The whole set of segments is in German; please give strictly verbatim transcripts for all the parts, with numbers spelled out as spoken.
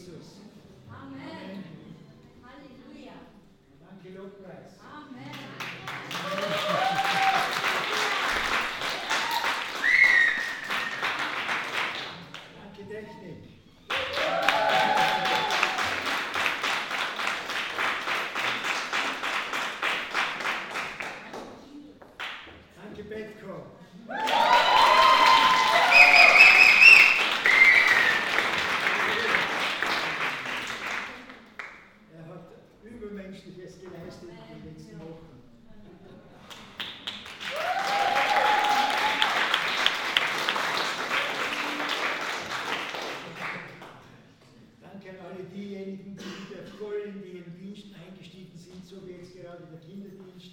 Jesus. Amen. Halleluja. Danke, Lobpreis. Amen. Danke, Technik. Danke, Betko. Er hat Übermenschliches geleistet in den letzten Wochen. Danke an alle diejenigen, die wieder voll in ihren Diensten eingestiegen sind, so wie jetzt gerade der Kinderdienst.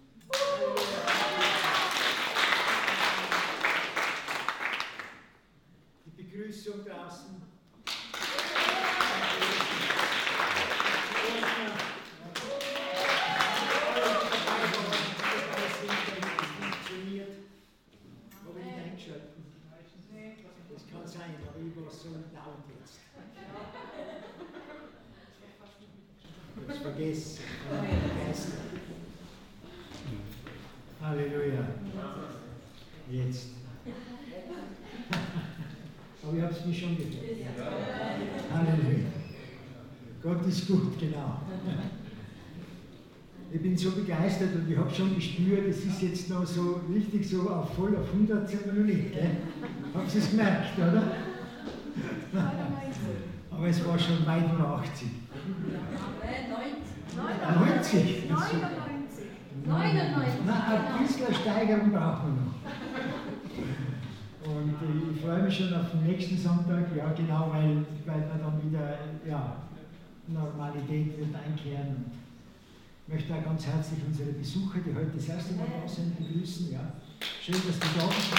Die Begrüßung draußen. Das kann sein, aber ich war so laut jetzt. Ich hab's vergessen. vergessen. Halleluja. Jetzt. Aber ich habe es mir schon gedacht. Halleluja. Gott ist gut, genau. Ich bin so begeistert und ich habe schon gespürt, es ist jetzt noch so richtig so auf voll auf hundert sind wir noch nicht. Gell? Habt ihr es gemerkt, oder? Aber es war schon weit über achtzig. neunzig? neunundneunzig. neunundneunzig. Na, ein bisschen Steigerung brauchen wir noch. Und ich freue mich schon auf den nächsten Sonntag, ja genau, weil, weil wir dann wieder ja, Normalität wird einkehren. Ich möchte auch ganz herzlich unsere Besucher, die heute das erste Mal da sind, begrüßen. Ja. Schön, dass du da bist.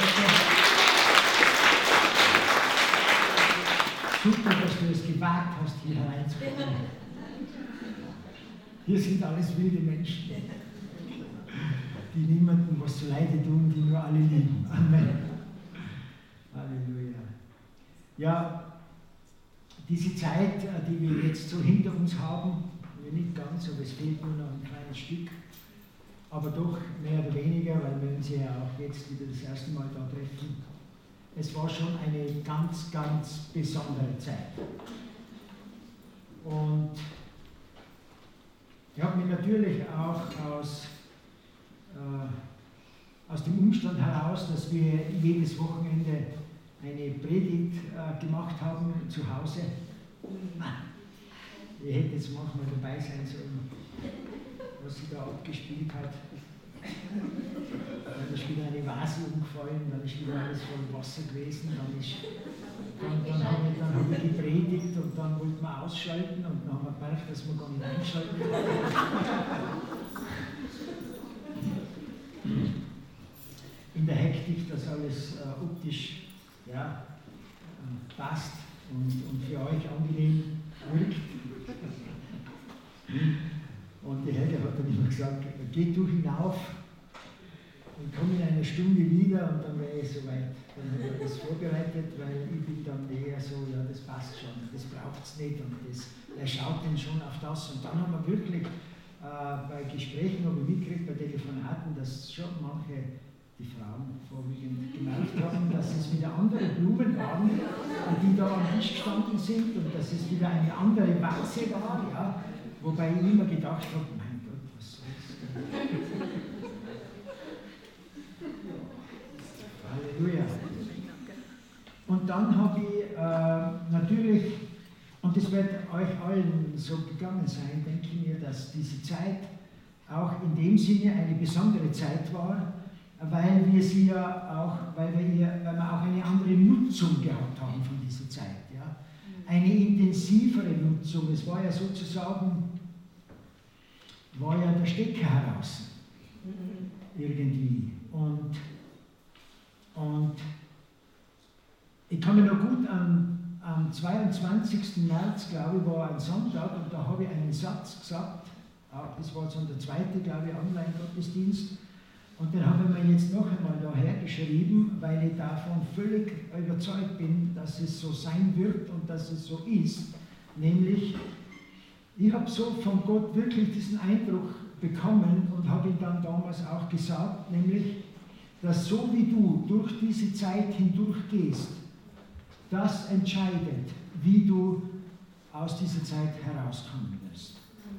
Super, dass du es gewagt hast, hier hereinzukommen. Hier sind alles wilde Menschen, die niemandem was zu Leide tun, die nur alle lieben. Amen. Halleluja. Ja, diese Zeit, die wir jetzt so hinter uns haben, nicht ganz, aber es fehlt nur noch ein kleines Stück, aber doch mehr oder weniger, weil wir uns ja auch jetzt wieder das erste Mal da treffen. Es war schon eine ganz, ganz besondere Zeit. Und ich habe mich natürlich auch aus, äh, aus dem Umstand heraus, dass wir jedes Wochenende eine Predigt äh, gemacht haben zu Hause. Ich hätte jetzt manchmal dabei sein sollen, was sie da abgespielt hat. Dann ist wieder eine Vase umgefallen, dann ist wieder alles voll Wasser gewesen, dann, ist, dann, dann habe ich, hab ich gepredigt und dann wollten wir ausschalten und dann haben wir gemerkt, dass wir gar nicht einschalten können. In der Hektik, dass alles äh, optisch ja, äh, passt und, und für euch angenehm wirkt. Und die Helga hat dann immer gesagt, geh du hinauf und komm in einer Stunde wieder und dann wäre ich soweit. Dann habe ich das vorbereitet, weil ich bin dann eher so, ja das passt schon, das braucht es nicht und das, er schaut dann schon auf das. Und dann haben wir wirklich äh, bei Gesprächen, habe ich mitgekriegt, bei Telefonaten, dass schon manche, die Frauen vorwiegend, gemerkt haben, dass es wieder andere Blumen waren, die da am Tisch gestanden sind und dass es wieder eine andere Vase war, ja. Wobei ich immer gedacht habe, mein Gott, was soll's denn? Halleluja. Und dann habe ich äh, natürlich, und es wird euch allen so gegangen sein, denke ich mir, dass diese Zeit auch in dem Sinne eine besondere Zeit war, weil wir sie ja auch, weil wir, ihr, weil wir auch eine andere Nutzung gehabt haben von dieser Zeit. Ja? Eine intensivere Nutzung. Es war ja sozusagen, war ja der Stecker heraus. Irgendwie. Und, und ich kann mich noch gut an, am zweiundzwanzigsten März, glaube ich, war ein Sonntag und da habe ich einen Satz gesagt, auch das war so der zweite, glaube ich, Online-Gottesdienst. Und den habe ich mir jetzt noch einmal daher geschrieben, weil ich davon völlig überzeugt bin, dass es so sein wird und dass es so ist, Nämlich, ich habe so von Gott wirklich diesen Eindruck bekommen und habe ihm dann damals auch gesagt, nämlich, dass so wie du durch diese Zeit hindurchgehst, das entscheidet, wie du aus dieser Zeit herauskommen wirst.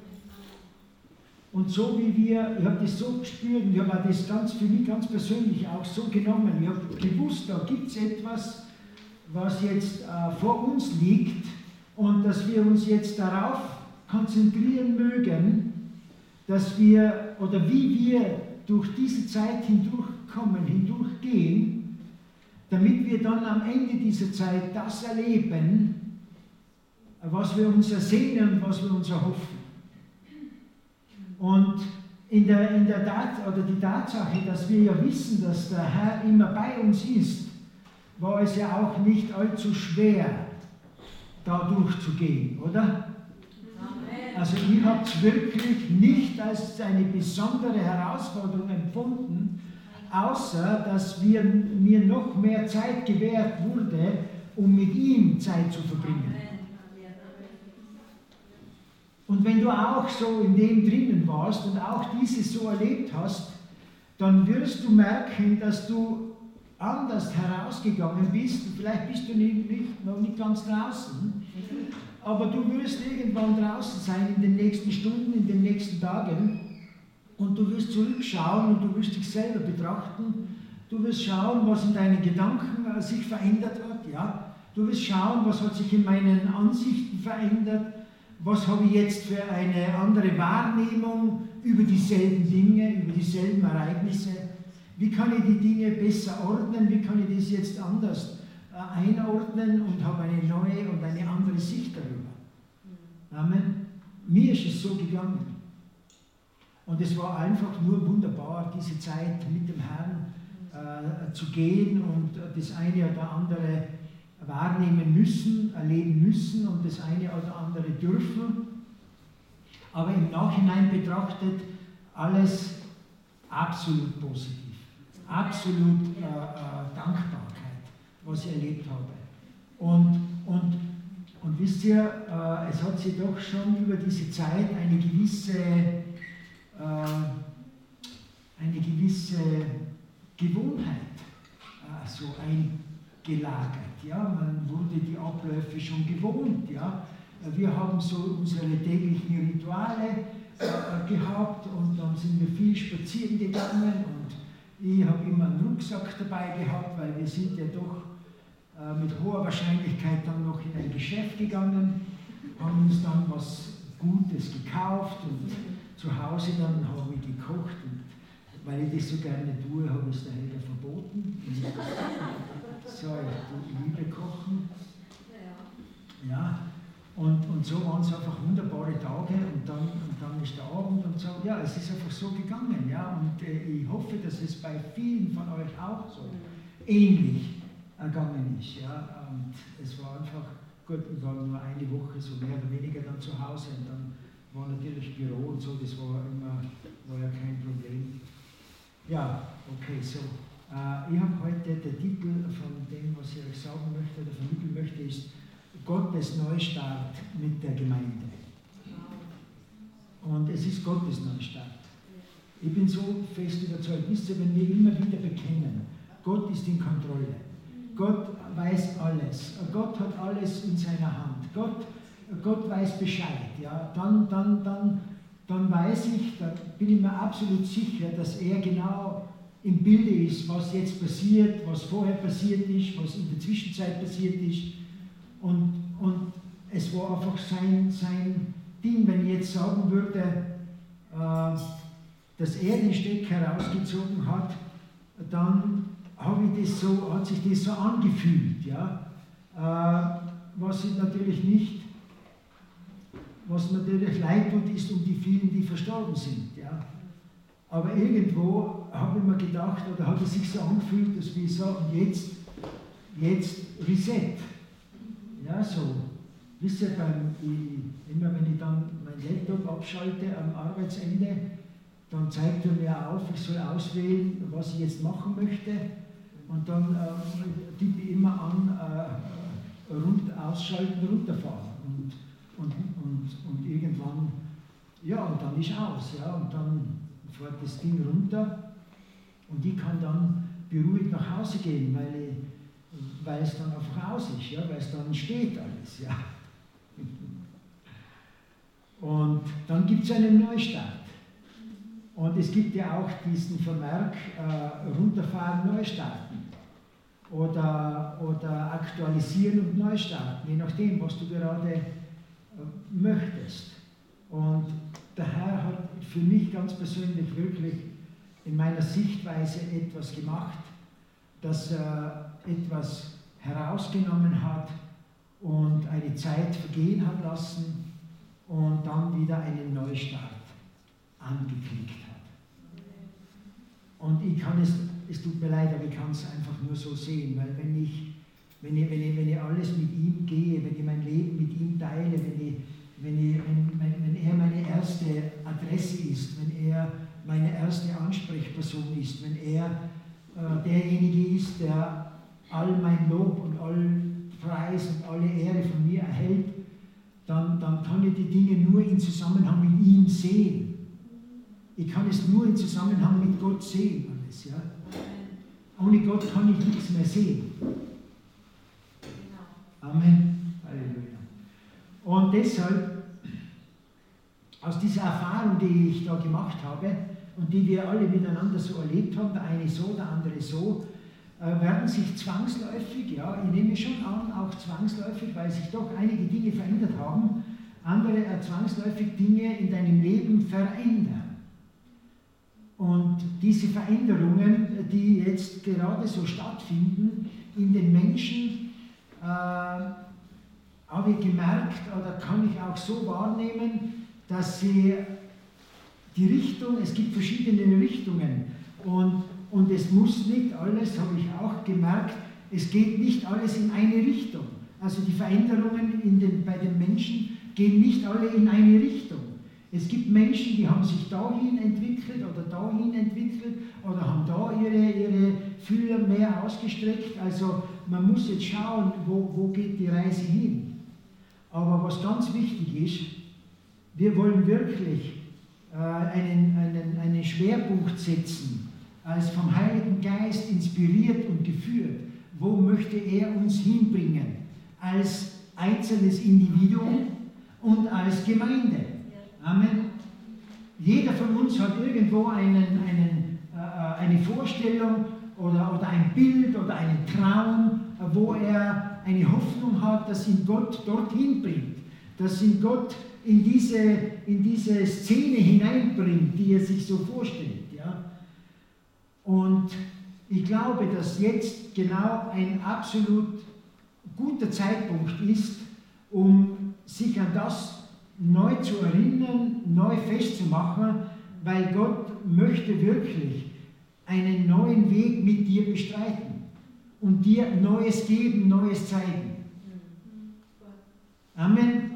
Und so wie wir, ich habe das so gespürt und ich habe das ganz für mich ganz persönlich auch so genommen. Ich habe gewusst, da gibt es etwas, was jetzt äh, vor uns liegt und dass wir uns jetzt darauf konzentrieren mögen, dass wir oder wie wir durch diese Zeit hindurchkommen, hindurchgehen, damit wir dann am Ende dieser Zeit das erleben, was wir uns ersehnen und was wir uns erhoffen. Und in der, in der Tat, oder die Tatsache, dass wir ja wissen, dass der Herr immer bei uns ist, war es ja auch nicht allzu schwer, da durchzugehen, oder? Amen. Also ich habe es wirklich nicht als eine besondere Herausforderung empfunden, außer dass wir, mir noch mehr Zeit gewährt wurde, um mit ihm Zeit zu verbringen. Und wenn du auch so in dem drinnen warst und auch dieses so erlebt hast, dann wirst du merken, dass du anders herausgegangen bist. Vielleicht bist du nicht, nicht, noch nicht ganz draußen, aber du wirst irgendwann draußen sein in den nächsten Stunden, in den nächsten Tagen und du wirst zurückschauen und du wirst dich selber betrachten. Du wirst schauen, was in deinen Gedanken sich verändert hat. Ja? Du wirst schauen, was hat sich in meinen Ansichten verändert. Was habe ich jetzt für eine andere Wahrnehmung über dieselben Dinge, über dieselben Ereignisse? Wie kann ich die Dinge besser ordnen? Wie kann ich das jetzt anders äh, einordnen und habe eine neue und eine andere Sicht darüber? Amen. Mir ist es so gegangen. Und es war einfach nur wunderbar, diese Zeit mit dem Herrn äh, zu gehen und das eine oder andere wahrnehmen müssen, erleben müssen und das eine oder andere dürfen. Aber im Nachhinein betrachtet alles absolut positiv. Absolut äh, äh, Dankbarkeit, was ich erlebt habe. Und, und, und wisst ihr, äh, es hat sich doch schon über diese Zeit eine gewisse, äh, eine gewisse Gewohnheit äh, so eingelagert. Ja? Man wurde die Abläufe schon gewohnt. Ja? Wir haben so unsere täglichen Rituale äh, gehabt und dann sind wir viel spazieren gegangen und ich habe immer einen Rucksack dabei gehabt, weil wir sind ja doch äh, mit hoher Wahrscheinlichkeit dann noch in ein Geschäft gegangen, haben uns dann was Gutes gekauft und zu Hause dann habe ich gekocht und weil ich das so gerne tue, habe ich es der Helga verboten. So, ich liebe Kochen. Ja, und, und so waren es einfach wunderbare Tage und dann, und dann ist der Abend und so. Ja, es ist einfach so gegangen. Ja, und äh, ich hoffe, dass es bei vielen von euch auch so ähnlich ergangen ist. Ja, und es war einfach, gut, ich war nur eine Woche so mehr oder weniger dann zu Hause und dann war natürlich Büro und so, das war immer, war ja kein Problem. Ja, okay, so. Äh, ich habe heute, der Titel von dem, was ich euch sagen möchte oder vermitteln möchte, ist Gottes Neustart mit der Gemeinde. Und es ist Gottes Neustart. Ich bin so fest überzeugt, wisst ihr, wenn wir immer wieder bekennen, Gott ist in Kontrolle. Gott weiß alles. Gott hat alles in seiner Hand. Gott, Gott weiß Bescheid. Ja? Dann, dann, dann, dann weiß ich, da bin ich mir absolut sicher, dass er genau im Bilde ist, was jetzt passiert, was vorher passiert ist, was in der Zwischenzeit passiert ist. Und, und es war einfach sein, sein Ding, wenn ich jetzt sagen würde, äh, dass er den Steck herausgezogen hat, dann habe ich das so, hat sich das so angefühlt. Ja? Äh, was natürlich nicht, was natürlich leid tut, ist um die vielen, die verstorben sind. Ja? Aber irgendwo habe ich mir gedacht, oder hat es sich so angefühlt, dass wir sagen, jetzt, jetzt Reset. Ja, so. Wisst ihr, beim, ich, immer wenn ich dann mein Laptop abschalte am Arbeitsende, dann zeigt er mir auf, ich soll auswählen, was ich jetzt machen möchte. Und dann äh, tippe ich immer an, äh, rund, ausschalten, runterfahren. Und, und, und, und irgendwann, ja, und dann ist aus, ja, und dann fährt das Ding runter und ich kann dann beruhigt nach Hause gehen, weil, ich, weil es dann einfach aus ist, ja, weil es dann steht alles, ja. Und dann gibt es einen Neustart. Und es gibt ja auch diesen Vermerk, äh, runterfahren, neu starten. Oder, oder aktualisieren und neu starten, je nachdem, was du gerade äh, möchtest. Und der Herr hat für mich ganz persönlich wirklich in meiner Sichtweise etwas gemacht, dass er etwas herausgenommen hat und eine Zeit vergehen hat lassen und dann wieder einen Neustart angeklickt hat. Und ich kann es, es tut mir leid, aber ich kann es einfach nur so sehen, weil wenn ich, wenn ich, wenn ich, wenn ich alles mit ihm gehe, wenn ich mein Leben mit ihm teile, wenn, ich, wenn, ich, wenn, wenn er meine erste Adresse ist, wenn er meine erste Ansprechperson ist, wenn er äh, derjenige ist, der all mein Lob und all Preis und alle Ehre von mir erhält, dann, dann kann ich die Dinge nur in Zusammenhang mit ihm sehen. Ich kann es nur in Zusammenhang mit Gott sehen, alles, ja. Ohne Gott kann ich nichts mehr sehen. Amen. Halleluja. Und deshalb, aus dieser Erfahrung, die ich da gemacht habe und die wir alle miteinander so erlebt haben, der eine so, der andere so, äh, werden sich zwangsläufig, ja, ich nehme schon an, auch zwangsläufig, weil sich doch einige Dinge verändert haben, andere äh, zwangsläufig Dinge in deinem Leben verändern. Und diese Veränderungen, die jetzt gerade so stattfinden in den Menschen, äh, habe ich gemerkt, oder kann ich auch so wahrnehmen, dass sie die Richtung, es gibt verschiedene Richtungen und, und es muss nicht alles, habe ich auch gemerkt, es geht nicht alles in eine Richtung. Also die Veränderungen in den, bei den Menschen gehen nicht alle in eine Richtung. Es gibt Menschen, die haben sich dahin entwickelt oder dahin entwickelt oder haben da ihre, ihre Fühler mehr ausgestreckt. Also man muss jetzt schauen, wo, wo geht die Reise hin. Aber was ganz wichtig ist, wir wollen wirklich äh, einen, einen, einen Schwerpunkt setzen, als vom Heiligen Geist inspiriert und geführt. Wo möchte er uns hinbringen? Als einzelnes Individuum und als Gemeinde. Amen. Jeder von uns hat irgendwo einen, einen, äh, eine Vorstellung oder, oder ein Bild oder einen Traum, wo er eine Hoffnung hat, dass ihn Gott dorthin bringt, dass ihn Gott in diese, in diese Szene hineinbringt, die er sich so vorstellt. Ja? Und ich glaube, dass jetzt genau ein absolut guter Zeitpunkt ist, um sich an das neu zu erinnern, neu festzumachen, weil Gott möchte wirklich einen neuen Weg mit dir bestreiten und dir Neues geben, Neues zeigen. Amen. Amen.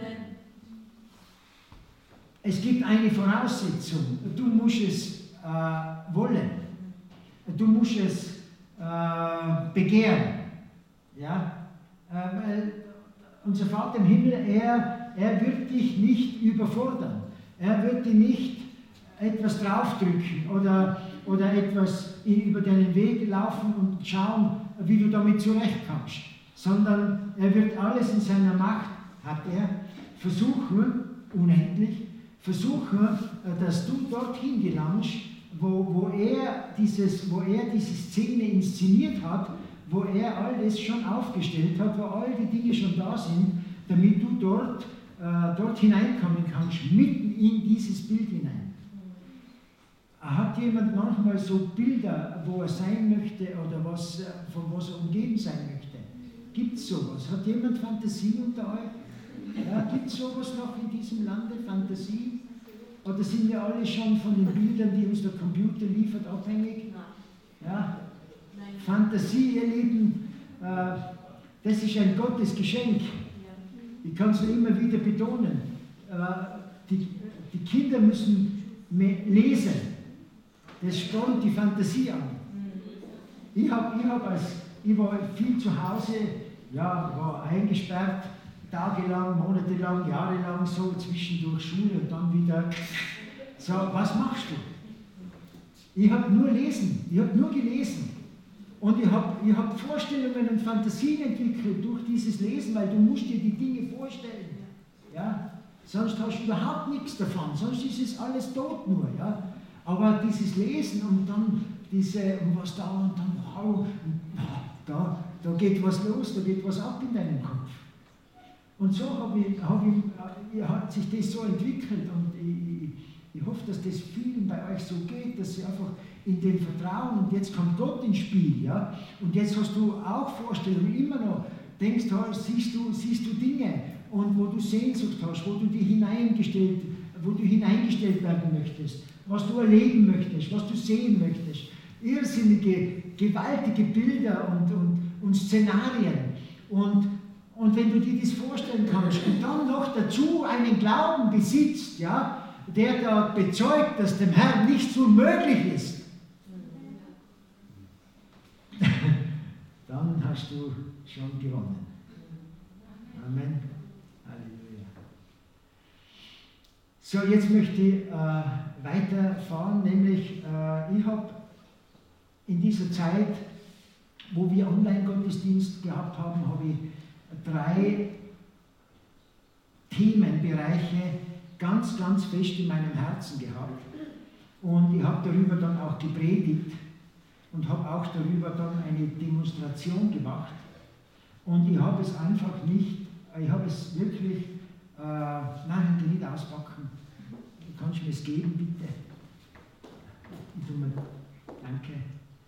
Es gibt eine Voraussetzung, du musst es äh, wollen, du musst es äh, begehren. Ja? Äh, weil unser Vater im Himmel, er Er wird dich nicht überfordern. Er wird dir nicht etwas draufdrücken oder, oder etwas über deinen Weg laufen und schauen, wie du damit zurechtkommst. Sondern er wird alles in seiner Macht, hat er, versuchen, unendlich, versuchen, dass du dorthin gelangst, wo, wo, er dieses, wo er diese Szene inszeniert hat, wo er alles schon aufgestellt hat, wo all die Dinge schon da sind, damit du dort dort hineinkommen kannst, mitten in dieses Bild hinein. Hat jemand manchmal so Bilder, wo er sein möchte oder was, von was er umgeben sein möchte? Gibt es sowas? Hat jemand Fantasie unter euch? Ja, gibt es sowas noch in diesem Lande, Fantasie? Oder sind wir alle schon von den Bildern, die uns der Computer liefert, abhängig? Ja? Fantasie, ihr Lieben, das ist ein Gottesgeschenk. Ich kann es immer wieder betonen, die, die Kinder müssen mehr lesen, das spornt die Fantasie an. Ich, hab, ich, hab als, ich war viel zu Hause, ja, war eingesperrt, tagelang, monatelang, jahrelang so zwischendurch Schule und dann wieder. So, was machst du? Ich habe nur lesen, ich habe nur gelesen. Und ich habe ich hab Vorstellungen und Fantasien entwickelt durch dieses Lesen, weil du musst dir die Dinge vorstellen. Ja? Sonst hast du überhaupt nichts davon, sonst ist es alles tot nur. Ja? Aber dieses Lesen und dann diese, und was da und dann, wow, da, da geht was los, da geht was ab in deinem Kopf. Und so hab ich, hab ich, hat sich das so entwickelt und ich, ich hoffe, dass das vielen bei euch so geht, dass sie einfach in dem Vertrauen, und jetzt kommt Gott ins Spiel, ja, und jetzt hast du auch Vorstellungen, immer noch denkst du, siehst du, siehst du Dinge, und wo du Sehnsucht hast, wo du dich hineingestellt, wo du hineingestellt werden möchtest, was du erleben möchtest, was du sehen möchtest, irrsinnige, gewaltige Bilder und, und, und Szenarien, und, und wenn du dir das vorstellen kannst und dann noch dazu einen Glauben besitzt, ja, der da bezeugt, dass dem Herrn nichts unmöglich ist, dann hast du schon gewonnen. Amen. Halleluja. So, jetzt möchte ich äh, weiterfahren, nämlich äh, ich habe in dieser Zeit, wo wir Online-Gottesdienst gehabt haben, habe ich drei Themenbereiche ganz, ganz fest in meinem Herzen gehabt. Und ich habe darüber dann auch gepredigt und habe auch darüber dann eine Demonstration gemacht. Und ich habe es einfach nicht, ich habe es wirklich, äh, nein, ich will nicht auspacken. Kannst du mir es geben, bitte? Ich tue mir, danke.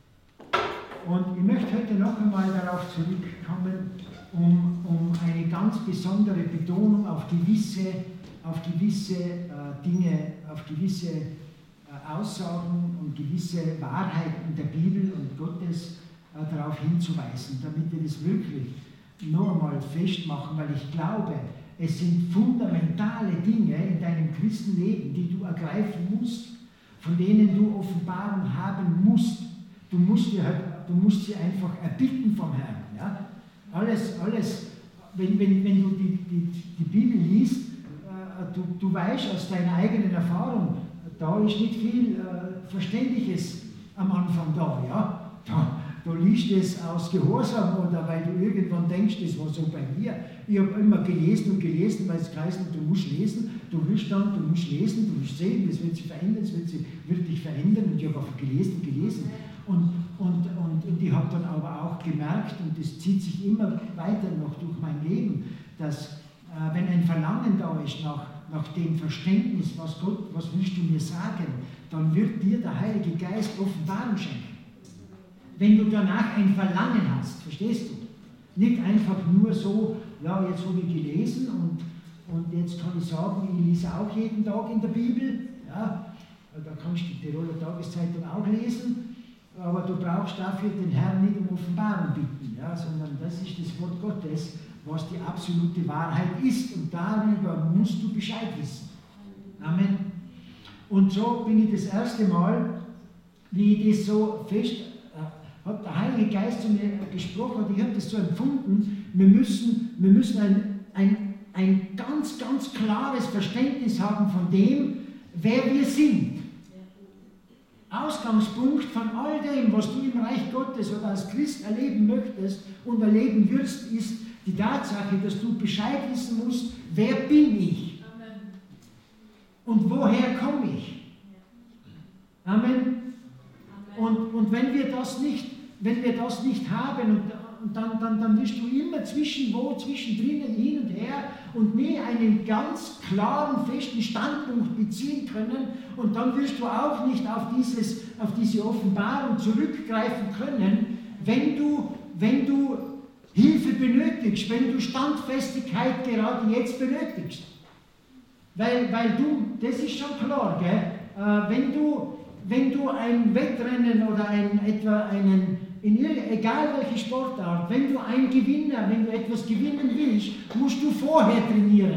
Und ich möchte heute noch einmal darauf zurückkommen, um, um eine ganz besondere Betonung auf gewisse, auf gewisse äh, Dinge, auf gewisse äh, Aussagen und gewisse Wahrheiten der Bibel und Gottes äh, darauf hinzuweisen, damit wir das wirklich noch einmal festmachen, weil ich glaube, es sind fundamentale Dinge in deinem Christenleben, die du ergreifen musst, von denen du Offenbarung haben musst. Du musst, dir halt, du musst sie einfach erbitten vom Herrn. Ja? Alles, alles, wenn, wenn, wenn du die, die, die Bibel liest, äh, du, du weißt aus deiner eigenen Erfahrung, da ist nicht viel äh, Verständliches am Anfang da. Ja? Da, da liest es aus Gehorsam oder weil du irgendwann denkst, das war so bei mir. Ich habe immer gelesen und gelesen, weil es geheißen hat, du musst lesen, du willst dann, du musst lesen, du musst sehen, das wird sich verändern, das wird, sich, wird dich verändern, und ich habe einfach gelesen und gelesen. Und, und, und, und ich habe dann aber auch gemerkt, und das zieht sich immer weiter noch durch mein Leben, dass äh, wenn ein Verlangen da ist nach, nach dem Verständnis, was Gott, was willst du mir sagen, dann wird dir der Heilige Geist Offenbarung schenken. Wenn du danach ein Verlangen hast, verstehst du? Nicht einfach nur so, ja, jetzt habe ich gelesen und, und jetzt kann ich sagen, ich lese auch jeden Tag in der Bibel, ja, da kannst du die Tiroler Tageszeitung auch lesen, aber du brauchst dafür den Herrn nicht um Offenbarung bitten, ja, sondern das ist das Wort Gottes, was die absolute Wahrheit ist, und darüber musst du Bescheid wissen. Amen. Und so bin ich das erste Mal, wie ich das so fest, äh, hat der Heilige Geist zu mir gesprochen, und ich habe das so empfunden, wir müssen, wir müssen ein, ein, ein ganz, ganz klares Verständnis haben von dem, wer wir sind. Ausgangspunkt von all dem, was du im Reich Gottes oder als Christ erleben möchtest und erleben wirst, ist die Tatsache, dass du Bescheid wissen musst, wer bin ich? Amen. Und woher komme ich? Amen. Amen. Und, und wenn wir das nicht, wenn wir das nicht haben, und, und dann, dann, dann wirst du immer zwischenwo, zwischendrin, hin und her und nie einen ganz klaren, festen Standpunkt beziehen können, und dann wirst du auch nicht auf, dieses, auf diese Offenbarung zurückgreifen können, wenn du, wenn du Hilfe benötigst, wenn du Standfestigkeit gerade jetzt benötigst. Weil, weil du, das ist schon klar, gell? Äh, wenn, du, wenn du ein Wettrennen oder ein, etwa einen, in egal welche Sportart, wenn du ein Gewinner, wenn du etwas gewinnen willst, musst du vorher trainieren.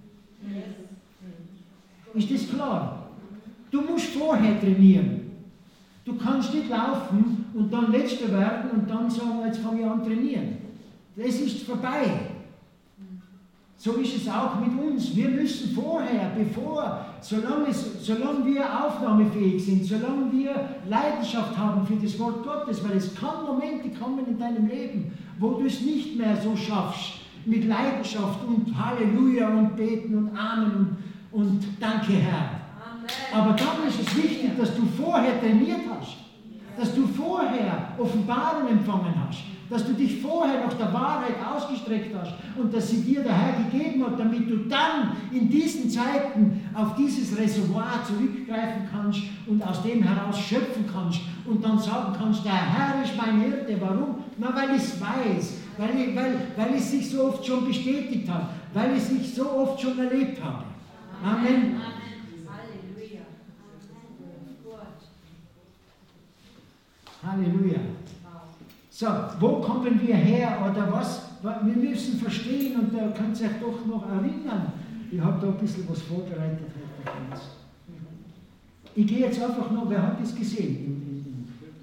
Ist das klar? Du musst vorher trainieren. Du kannst nicht laufen und dann Letzter werden und dann sagen, jetzt fange ich an zu trainieren. Das ist vorbei. So ist es auch mit uns. Wir müssen vorher, bevor, solange, es, solange wir aufnahmefähig sind, solange wir Leidenschaft haben für das Wort Gottes, weil es kann Momente kommen in deinem Leben, wo du es nicht mehr so schaffst, mit Leidenschaft und Halleluja und Beten und Amen und, und Danke Herr. Amen. Aber dann ist es wichtig, dass du vorher trainiert hast, dass du vorher Offenbarung empfangen hast, dass du dich vorher nach der Wahrheit ausgestreckt hast und dass sie dir der Herr gegeben hat, damit du dann in diesen Zeiten auf dieses Reservoir zurückgreifen kannst und aus dem heraus schöpfen kannst und dann sagen kannst, der Herr ist mein Hirte. Warum? Na, weil ich es weiß, weil, ich, weil, weil es sich so oft schon bestätigt hat, weil ich es sich so oft schon erlebt habe. Amen. Amen. Halleluja. Halleluja. So, wo kommen wir her oder was? Wir müssen verstehen und da könnt ihr euch doch noch erinnern. Ich habe da ein bisschen was vorbereitet heute für uns. Ich gehe jetzt einfach noch, wer hat das gesehen?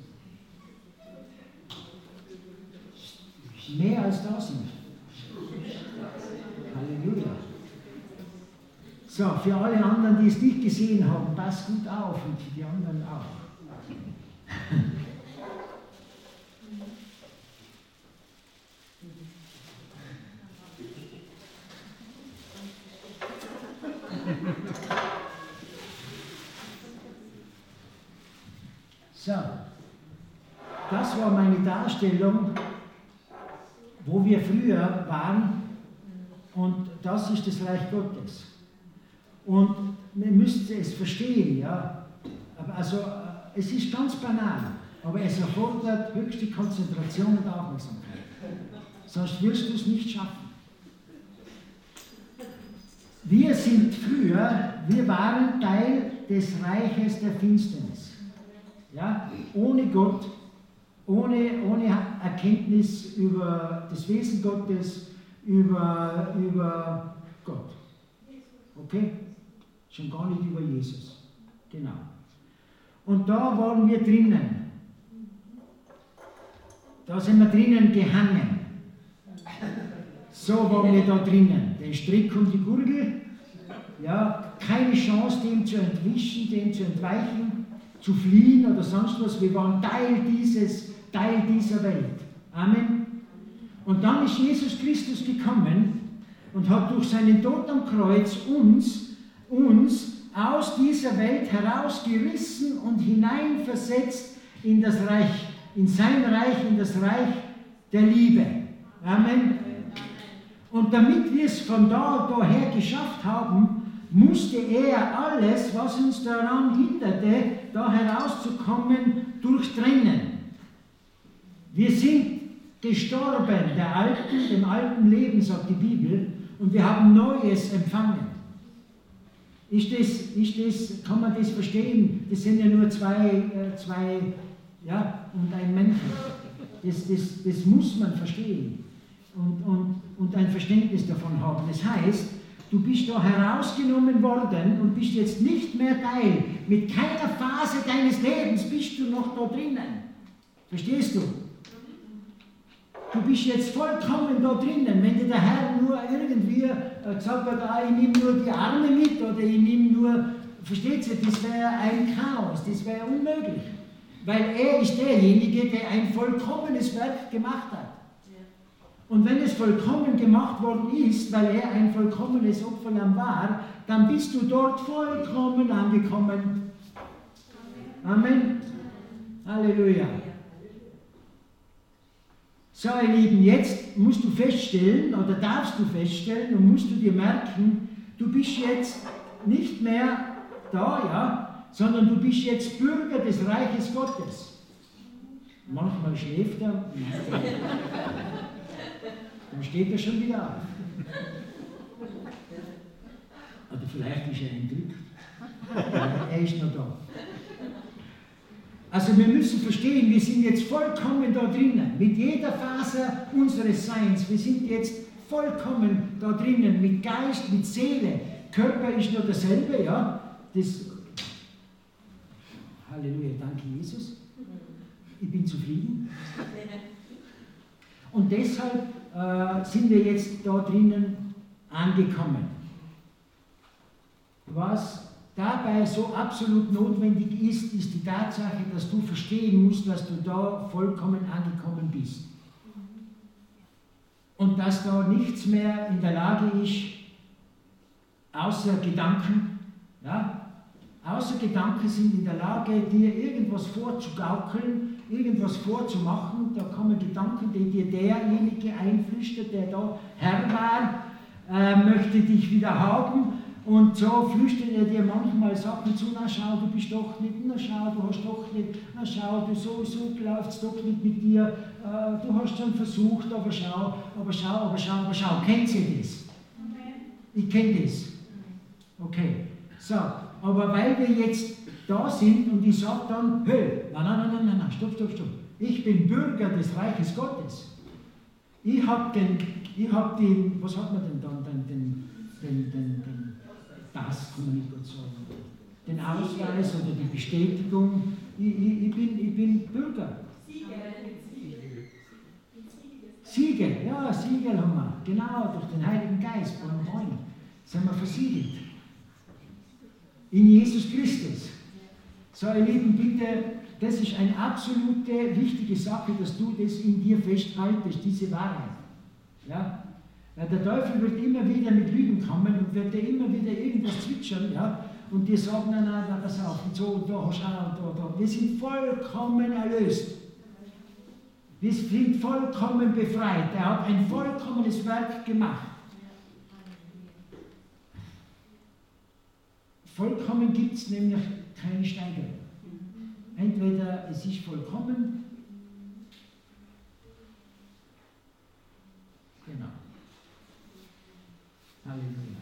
Mehr als tausend. Halleluja. So, für alle anderen, die es nicht gesehen haben, passt gut auf und für die anderen auch. So, das war meine Darstellung, wo wir früher waren, und das ist das Reich Gottes. Und wir müssen es verstehen, ja. Also, es ist ganz banal, aber es erfordert höchste Konzentration und Aufmerksamkeit. Sonst wirst du es nicht schaffen. Wir sind früher, wir waren Teil des Reiches der Finsternis. Ja, ohne Gott, ohne, ohne Erkenntnis über das Wesen Gottes, über, über Gott. Okay? Schon gar nicht über Jesus. Genau. Und da waren wir drinnen. Da sind wir drinnen gehangen. So waren wir da drinnen. Den Strick um die Gurgel. Ja, keine Chance, dem zu entwischen, dem zu entweichen, zu fliehen oder sonst was. Wir waren Teil dieses, Teil dieser Welt. Amen. Und dann ist Jesus Christus gekommen und hat durch seinen Tod am Kreuz uns, uns aus dieser Welt herausgerissen und hineinversetzt in das Reich, in sein Reich, in das Reich der Liebe. Amen. Und damit wir es von da daher geschafft haben, musste er alles, was uns daran hinderte, da herauszukommen, durchtrennen. Wir sind gestorben, der alten, dem alten Leben, sagt die Bibel, und wir haben Neues empfangen. Ist das, ist das, kann man das verstehen? Das sind ja nur zwei, äh, zwei ja, und ein Männchen. Das, das, das muss man verstehen und, und, und ein Verständnis davon haben. Das heißt, du bist da herausgenommen worden und bist jetzt nicht mehr Teil. Mit keiner Phase deines Lebens bist du noch da drinnen. Verstehst du? Du bist jetzt vollkommen da drinnen. Wenn dir der Herr nur irgendwie äh, gesagt hat, ah, ich nehme nur die Arme mit oder ich nehme nur, versteht ihr, das wäre ein Chaos, das wäre unmöglich. Weil er ist derjenige, der ein vollkommenes Werk gemacht hat. Und wenn es vollkommen gemacht worden ist, weil er ein vollkommenes Opferlamm war, dann bist du dort vollkommen angekommen. Amen. Halleluja. So, ihr Lieben, jetzt musst du feststellen, oder darfst du feststellen und musst du dir merken, du bist jetzt nicht mehr da, ja, sondern du bist jetzt Bürger des Reiches Gottes. Manchmal schläft er, dann steht er schon wieder auf. Oder vielleicht ist er entrückt. Aber er ist noch da. Also wir müssen verstehen, wir sind jetzt vollkommen da drinnen, mit jeder Faser unseres Seins. Wir sind jetzt vollkommen da drinnen, mit Geist, mit Seele. Körper ist nur dasselbe, ja. Das, Halleluja, danke Jesus. Ich bin zufrieden. Und deshalb äh, sind wir jetzt da drinnen angekommen. Was dabei so absolut notwendig ist, ist die Tatsache, dass du verstehen musst, dass du da vollkommen angekommen bist. Und dass da nichts mehr in der Lage ist, außer Gedanken, ja, außer Gedanken sind in der Lage, dir irgendwas vorzugaukeln, irgendwas vorzumachen. Da kommen Gedanken, die dir derjenige einflüstert, der da Herr war, äh, möchte dich wieder haben. Und so flüstert er dir manchmal Sachen zu, na schau, du bist doch nicht, na schau, du hast doch nicht, na schau, du sowieso läuft es doch nicht mit dir, äh, du hast schon versucht, aber schau, aber schau, aber schau, aber schau. Kennt ihr das? Okay. Ich kenne das. Okay. So, aber weil wir jetzt da sind und ich sage dann, hey, nein, nein, nein, nein, nein, stopp, stopp, stopp. Ich bin Bürger des Reiches Gottes. Ich habe den, ich habe den, was hat man denn dann, den, den, den, den, den das kann man nicht gut sagen, den Ausweis oder die Bestätigung, ich, ich, ich, bin, ich bin Bürger. Siegel. Siegel, ja, Siegel haben wir, genau, durch den Heiligen Geist, beim Neuen, sind wir versiegelt. In Jesus Christus. So, ihr Lieben, bitte, das ist eine absolute wichtige Sache, dass du das in dir festhaltest, diese Wahrheit. Ja? Weil der Teufel wird immer wieder mit Lügen kommen und wird dir immer wieder irgendwas zwitschern, ja? Und dir sagen, nein, nein, nein, pass auf, und so, und da hast du auch, und da, da. Wir sind vollkommen erlöst. Wir sind vollkommen befreit. Er hat ein vollkommenes Werk gemacht. Vollkommen gibt es nämlich keine Steigerung. Entweder es ist vollkommen, genau. Halleluja.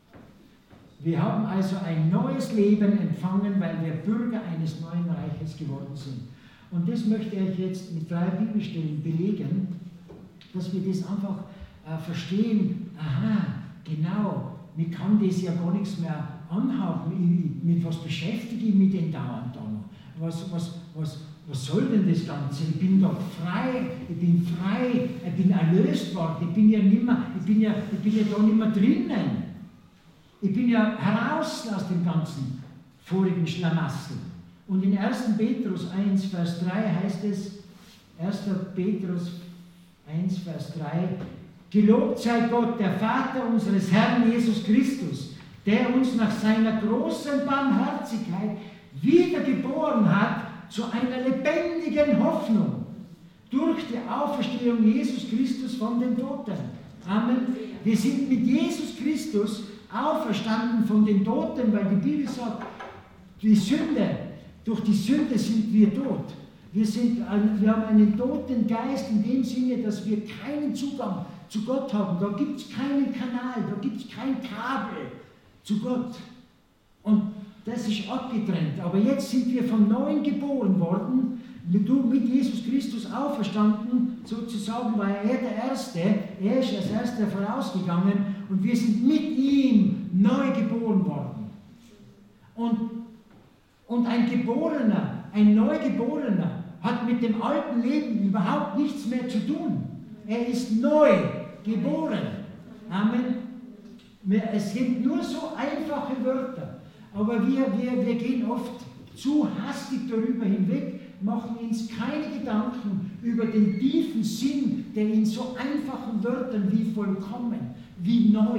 Wir haben also ein neues Leben empfangen, weil wir Bürger eines neuen Reiches geworden sind. Und das möchte ich jetzt mit drei Bibelstellen belegen, dass wir das einfach äh, verstehen. Aha, genau, mir kann das ja gar nichts mehr anhaben. Ich, mit was beschäftige ich mich denn dauernd da noch? Was, was, was, was soll denn das Ganze? Ich bin doch frei, ich bin frei, ich bin erlöst worden, ich bin ja nicht mehr, ich bin ja, ich bin ja da nicht mehr drinnen. Ich bin ja heraus aus dem ganzen vorigen Schlamassel. Und in erster Petrus eins, Vers drei heißt es, erster Petrus eins, Vers drei, gelobt sei Gott, der Vater unseres Herrn Jesus Christus, der uns nach seiner großen Barmherzigkeit wiedergeboren hat zu einer lebendigen Hoffnung durch die Auferstehung Jesus Christus von den Toten. Amen. Wir sind mit Jesus Christus auferstanden von den Toten, weil die Bibel sagt, die Sünde, durch die Sünde sind wir tot. Wir, sind, wir haben einen toten Geist in dem Sinne, dass wir keinen Zugang zu Gott haben. Da gibt es keinen Kanal, da gibt es kein Kabel zu Gott. Und das ist abgetrennt. Aber jetzt sind wir von Neuem geboren worden, du mit Jesus Christus auferstanden, sozusagen war er der Erste, er ist als Erster vorausgegangen und wir sind mit ihm neu geboren worden. Und, und ein Geborener, ein Neugeborener hat mit dem alten Leben überhaupt nichts mehr zu tun. Er ist neu geboren. Amen. Es sind nur so einfache Wörter, aber wir, wir, wir gehen oft zu hastig darüber hinweg, machen uns keine Gedanken über den tiefen Sinn, der in so einfachen Wörtern wie vollkommen, wie neu.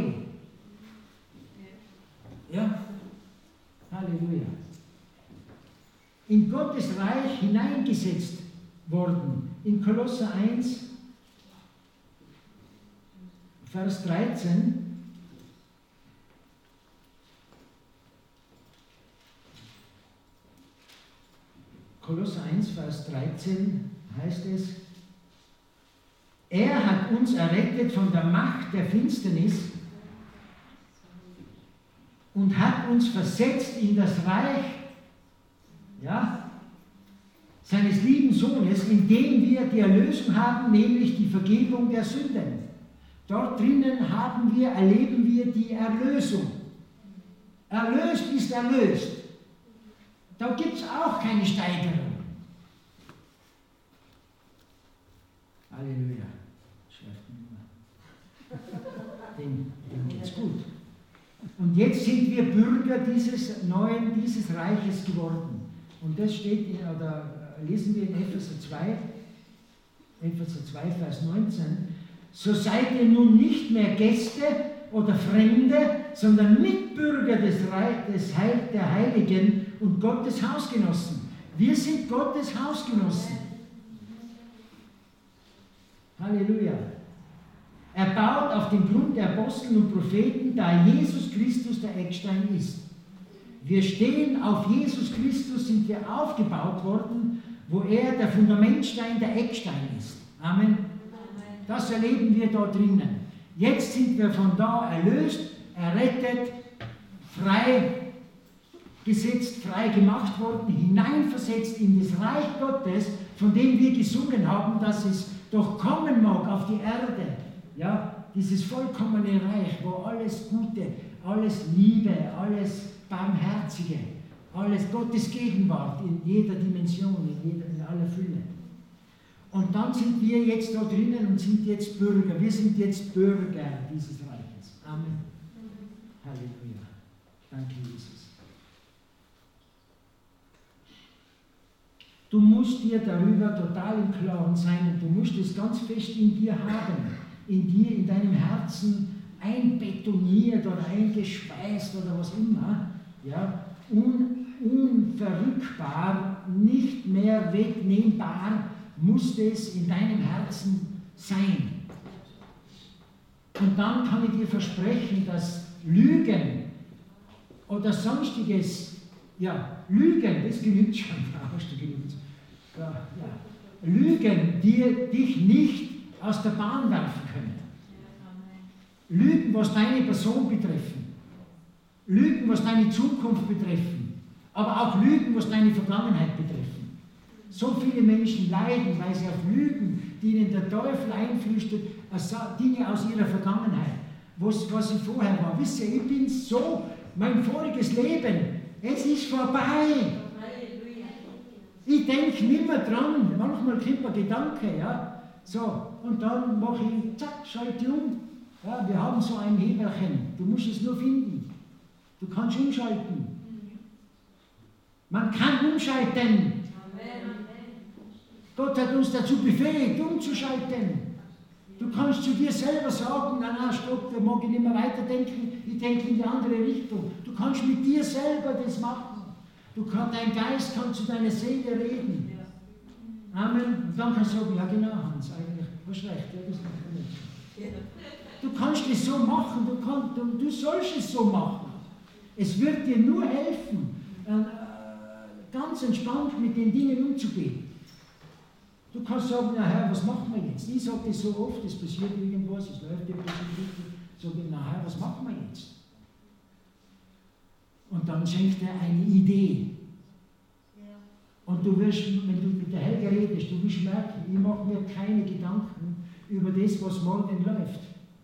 Ja? Halleluja. In Gottes Reich hineingesetzt worden. In Kolosser eins, Vers dreizehn. Kolosser eins, Vers dreizehn heißt es, er hat uns errettet von der Macht der Finsternis und hat uns versetzt in das Reich, ja, seines lieben Sohnes, in dem wir die Erlösung haben, nämlich die Vergebung der Sünden. Dort drinnen haben wir, erleben wir die Erlösung. Erlöst ist erlöst. Da gibt es auch keine Steigerung. Halleluja. Den, den geht's Und jetzt sind wir Bürger dieses neuen, dieses Reiches geworden. Und das steht, in, oder lesen wir in Epheser zwei, Epheser zwei, Vers neunzehn. So seid ihr nun nicht mehr Gäste oder Fremde, sondern Mitbürger des Reich, des Heil, der Heiligen und Gottes Hausgenossen. Wir sind Gottes Hausgenossen. Halleluja. Er baut auf den Grund der Apostel und Propheten, da Jesus Christus der Eckstein ist. Wir stehen auf Jesus Christus, sind wir aufgebaut worden, wo er der Fundamentstein, der Eckstein ist. Amen. Das erleben wir da drinnen. Jetzt sind wir von da erlöst, errettet, frei gesetzt, frei gemacht worden, hineinversetzt in das Reich Gottes, von dem wir gesungen haben, dass es doch kommen mag auf die Erde. Ja, dieses vollkommene Reich, wo alles Gute, alles Liebe, alles Barmherzige, alles Gottes Gegenwart in jeder Dimension, in, jeder, in aller Fülle. Und dann sind wir jetzt da drinnen und sind jetzt Bürger. Wir sind jetzt Bürger dieses Reiches. Amen. Halleluja. Danke, Jesus. Du musst dir darüber total im Klaren sein und du musst es ganz fest in dir haben, in dir, in deinem Herzen einbetoniert oder eingespeist oder was immer, ja, un, unverrückbar, nicht mehr wegnehmbar muss es in deinem Herzen sein. Und dann kann ich dir versprechen, dass Lügen oder sonstiges, ja, Lügen, das genügt schon, hast du genügt. Ja, ja. Lügen, die dich nicht aus der Bahn werfen können. Lügen, was deine Person betreffen. Lügen, was deine Zukunft betreffen. Aber auch Lügen, was deine Vergangenheit betreffen. So viele Menschen leiden, weil sie auf Lügen, die ihnen der Teufel einflüstert, Dinge aus ihrer Vergangenheit, was, was sie vorher war. Wisst ihr, ich bin so, mein voriges Leben, es ist vorbei. Ich denke nicht mehr dran. Manchmal kommt ein Gedanke, ja. So, und dann mache ich, zack, schalte um. Ja, wir haben so ein Hebelchen. Du musst es nur finden. Du kannst umschalten. Man kann umschalten. Gott hat uns dazu befähigt, umzuschalten. Du kannst zu dir selber sagen, nein, nein, stopp, da mag ich nicht mehr weiterdenken, ich denke in die andere Richtung. Du kannst mit dir selber das machen. Du kann, dein Geist kann zu deiner Seele reden. Amen. Und dann kannst du sagen, ja genau, Hans, eigentlich, hast recht, ja, das macht er nicht. Du kannst es so machen, du, kannst, du, du sollst es so machen. Es wird dir nur helfen, äh, ganz entspannt mit den Dingen umzugehen. Du kannst sagen, na Herr, was machen wir jetzt? Ich sage das so oft, es passiert irgendwas, es läuft irgendwas nicht. Sage ich, na Herr, was machen wir jetzt? Und dann schenkt er eine Idee. Ja. Und du wirst, wenn du mit der Helga redest, du wirst merken, ich mache mir keine Gedanken über das, was morgen läuft.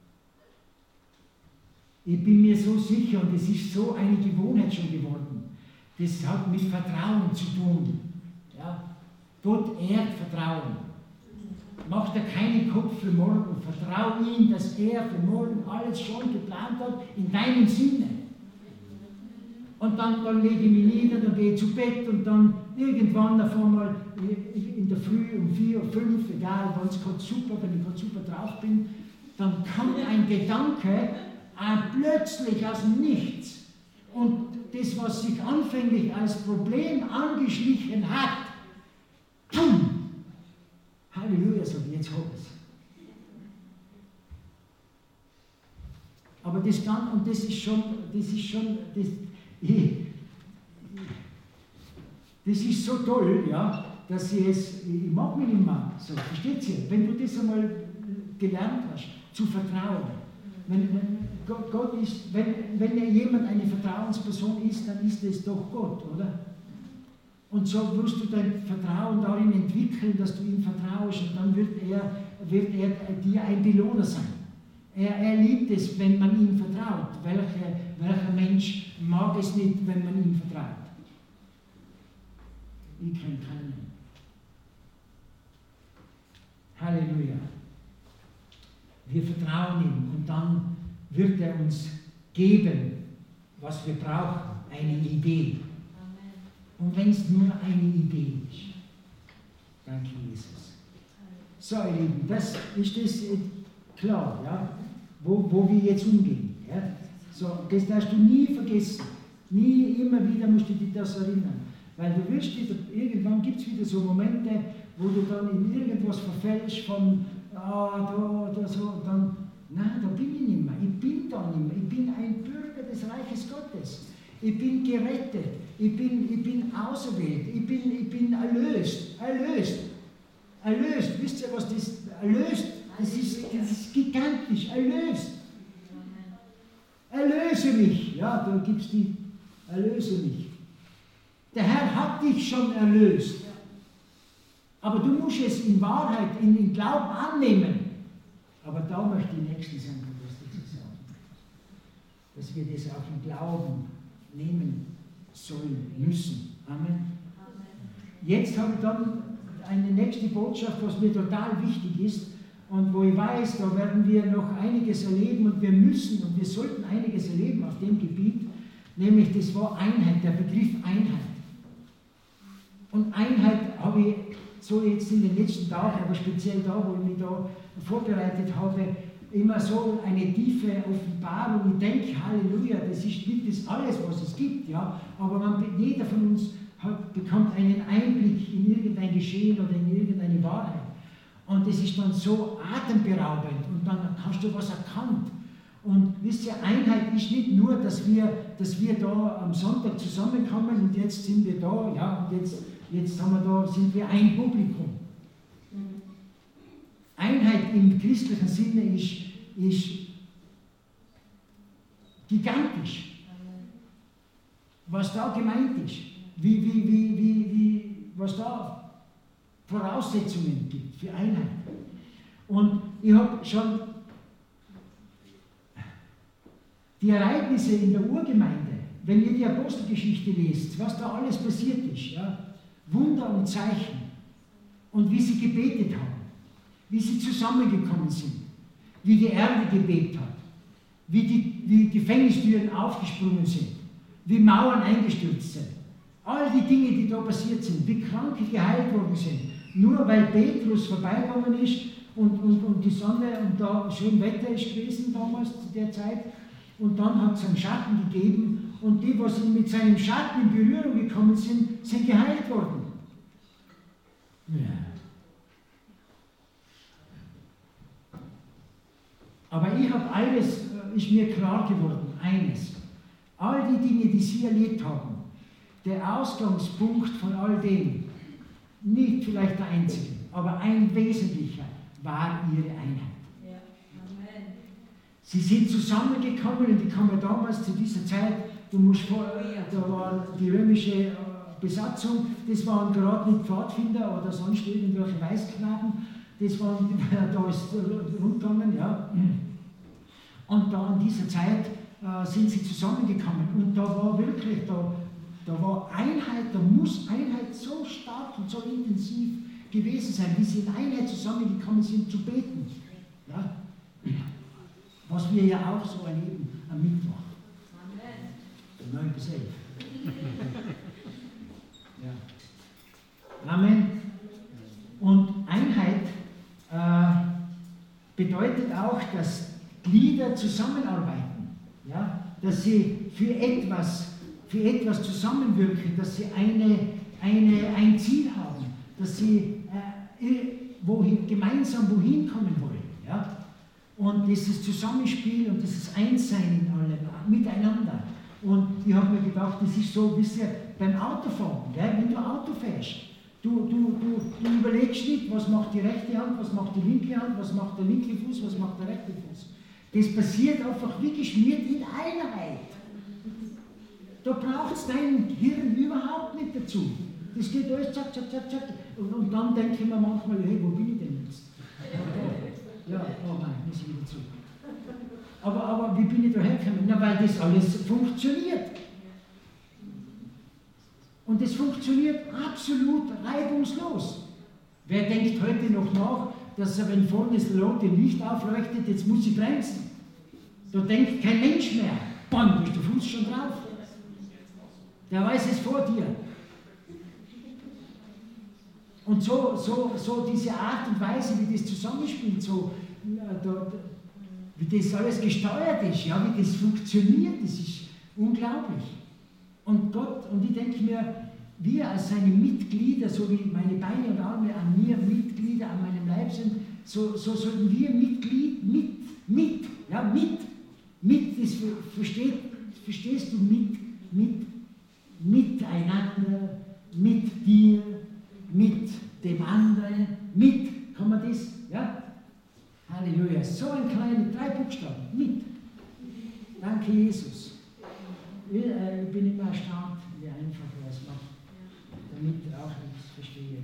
Ich bin mir so sicher, und es ist so eine Gewohnheit schon geworden, das hat mit Vertrauen zu tun. Ja? Gott ehrt Vertrauen. Mach dir keinen Kopf für morgen, vertrau ihm, dass er für morgen alles schon geplant hat, in deinem Sinne. Und dann, dann lege ich mich nieder, dann gehe ich zu Bett und dann irgendwann auf einmal in der Früh um vier, fünf, egal, wenn es gerade super, wenn ich gerade super drauf bin, dann kommt ein Gedanke äh, plötzlich aus dem Nichts. Und das, was sich anfänglich als Problem angeschlichen hat, pum, Halleluja, sage ich, jetzt habe ich es. Aber das dann, und das ist schon, das ist schon, das, ich, das ist so toll, ja, dass ich es, ich mag mich nicht mehr so, versteht ihr? Wenn du das einmal gelernt hast, zu vertrauen. Wenn, wenn Gott, Gott ist, wenn, wenn jemand eine Vertrauensperson ist, dann ist es doch Gott, oder? Und so wirst du dein Vertrauen darin entwickeln, dass du ihm vertraust und dann wird er, wird er dir ein Belohner sein. Er, er liebt es, wenn man ihm vertraut. Welcher, welcher Mensch mag es nicht, wenn man ihm vertraut? Ich kenne keinen. Halleluja. Wir vertrauen ihm und dann wird er uns geben, was wir brauchen, eine Idee. Und wenn es nur eine Idee ist. Danke, Jesus. So, ihr Lieben, das ist das klar, ja, wo, wo wir jetzt umgehen. Ja. So, das darfst du nie vergessen. Nie, immer wieder musst du dich das erinnern. Weil du wirst wieder, irgendwann gibt es wieder so Momente, wo du dann in irgendwas verfällst von, ah, da oder so, dann, nein, da bin ich nicht mehr, ich bin da nicht mehr, ich bin ein Bürger des Reiches Gottes. Ich bin gerettet, ich bin, ich bin auserwählt, ich bin, ich bin erlöst, erlöst, erlöst. Wisst ihr, was das erlöst? Das ist, das ist gigantisch, erlöst. Erlöse mich, ja, da gibt es die, erlöse mich. Der Herr hat dich schon erlöst. Aber du musst es in Wahrheit, in, in Glauben annehmen. Aber da möchte ich nächstes sein, was dazu sagen. Dass wir das auch im Glauben nehmen sollen, müssen. Amen. Jetzt habe ich dann eine nächste Botschaft, was mir total wichtig ist und wo ich weiß, da werden wir noch einiges erleben und wir müssen und wir sollten einiges erleben auf dem Gebiet, nämlich das war Einheit, der Begriff Einheit. Und Einheit habe ich so jetzt in den letzten Tagen, aber speziell da, wo ich mich da vorbereitet habe, immer so eine tiefe Offenbarung. Ich denke, Halleluja, das ist nicht das alles, was es gibt, ja, aber man, jeder von uns hat, bekommt einen Einblick in irgendein Geschehen oder in irgendeine Wahrheit. Und das ist dann so atemberaubend und dann hast du was erkannt. Und wisst ihr, Einheit ist nicht nur, dass wir, dass wir da am Sonntag zusammenkommen und jetzt sind wir da, ja, und jetzt, jetzt haben wir da, sind wir ein Publikum. Einheit im christlichen Sinne ist, ist gigantisch. Was da gemeint ist, wie, wie, wie, wie, wie, was da Voraussetzungen gibt für Einheit. Und ich habe schon die Ereignisse in der Urgemeinde, wenn ihr die Apostelgeschichte lest, was da alles passiert ist, ja, Wunder und Zeichen und wie sie gebetet haben, wie sie zusammengekommen sind, wie die Erde gebebt hat, wie die wie Gefängnistüren aufgesprungen sind, wie Mauern eingestürzt sind. All die Dinge, die da passiert sind, wie Kranke geheilt worden sind, nur weil Petrus vorbeigegangen ist und, und, und die Sonne und da schön Wetter ist gewesen damals zu der Zeit und dann hat es einen Schatten gegeben und die, was mit seinem Schatten in Berührung gekommen sind, sind geheilt worden. Ja. Aber ich habe alles, ist mir klar geworden, eines. All die Dinge, die Sie erlebt haben, der Ausgangspunkt von all dem, nicht vielleicht der einzige, aber ein wesentlicher, war Ihre Einheit. Ja. Amen. Sie sind zusammengekommen und ich komme damals zu dieser Zeit, du musst vor, da war die römische Besatzung, das waren gerade nicht Pfadfinder oder sonst irgendwelche Weißknaben, das waren, da ist rundgegangen, ja. Und da in dieser Zeit äh, sind sie zusammengekommen und da war wirklich, da, da war Einheit, da muss Einheit so stark und so intensiv gewesen sein, wie sie in Einheit zusammengekommen sind zu beten. Ja? Was wir ja auch so erleben am Mittwoch. Amen. neun bis elf. Ja. Amen. Und Einheit äh, bedeutet auch, dass Glieder zusammenarbeiten, ja? Dass sie für etwas, für etwas zusammenwirken, dass sie eine, eine, ein Ziel haben, dass sie äh, wohin, gemeinsam wohin kommen wollen. Ja? Und dieses Zusammenspiel und dieses Einssein in allem, miteinander. Und ich habe mir gedacht, das ist so, wisst ihr, beim Autofahren, gell? Wenn du Auto fährst, du, du, du, du überlegst nicht, was macht die rechte Hand, was macht die linke Hand, was macht der linke Fuß, was macht der rechte Fuß. Das passiert einfach wie geschmiert in Einheit. Da braucht es dein Hirn überhaupt nicht dazu. Das geht alles zack, zack, zack, zack. Und, und dann denke ich mir manchmal, hey, wo bin ich denn jetzt? Ja, oh nein, muss ich wieder zurück. Aber, aber wie bin ich da hergekommen? Na, weil das alles funktioniert. Und es funktioniert absolut reibungslos. Wer denkt heute noch nach, dass er, wenn vorne das rote Licht aufleuchtet, jetzt muss ich bremsen? Da denkt kein Mensch mehr. Bam, ist der Fuß schon drauf. Der weiß es vor dir. Und so, so, so diese Art und Weise, wie das zusammenspielt, so, da, da, wie das alles gesteuert ist, ja, wie das funktioniert, das ist unglaublich. Und Gott, und ich denke mir, wir als seine Mitglieder, so wie meine Beine und Arme an mir Mitglieder an meinem Leib sind, so, so sollten wir Mitglied, mit, mit, ja, mit, mit, das versteht, verstehst du, mit, mit, miteinander, mit dir, mit dem anderen, mit, kann man das, ja? Halleluja, so ein kleiner, drei Buchstaben, mit. Danke, Jesus. Ich, äh, ich bin immer erstaunt, wie einfach er es macht, damit auch ich es verstehe.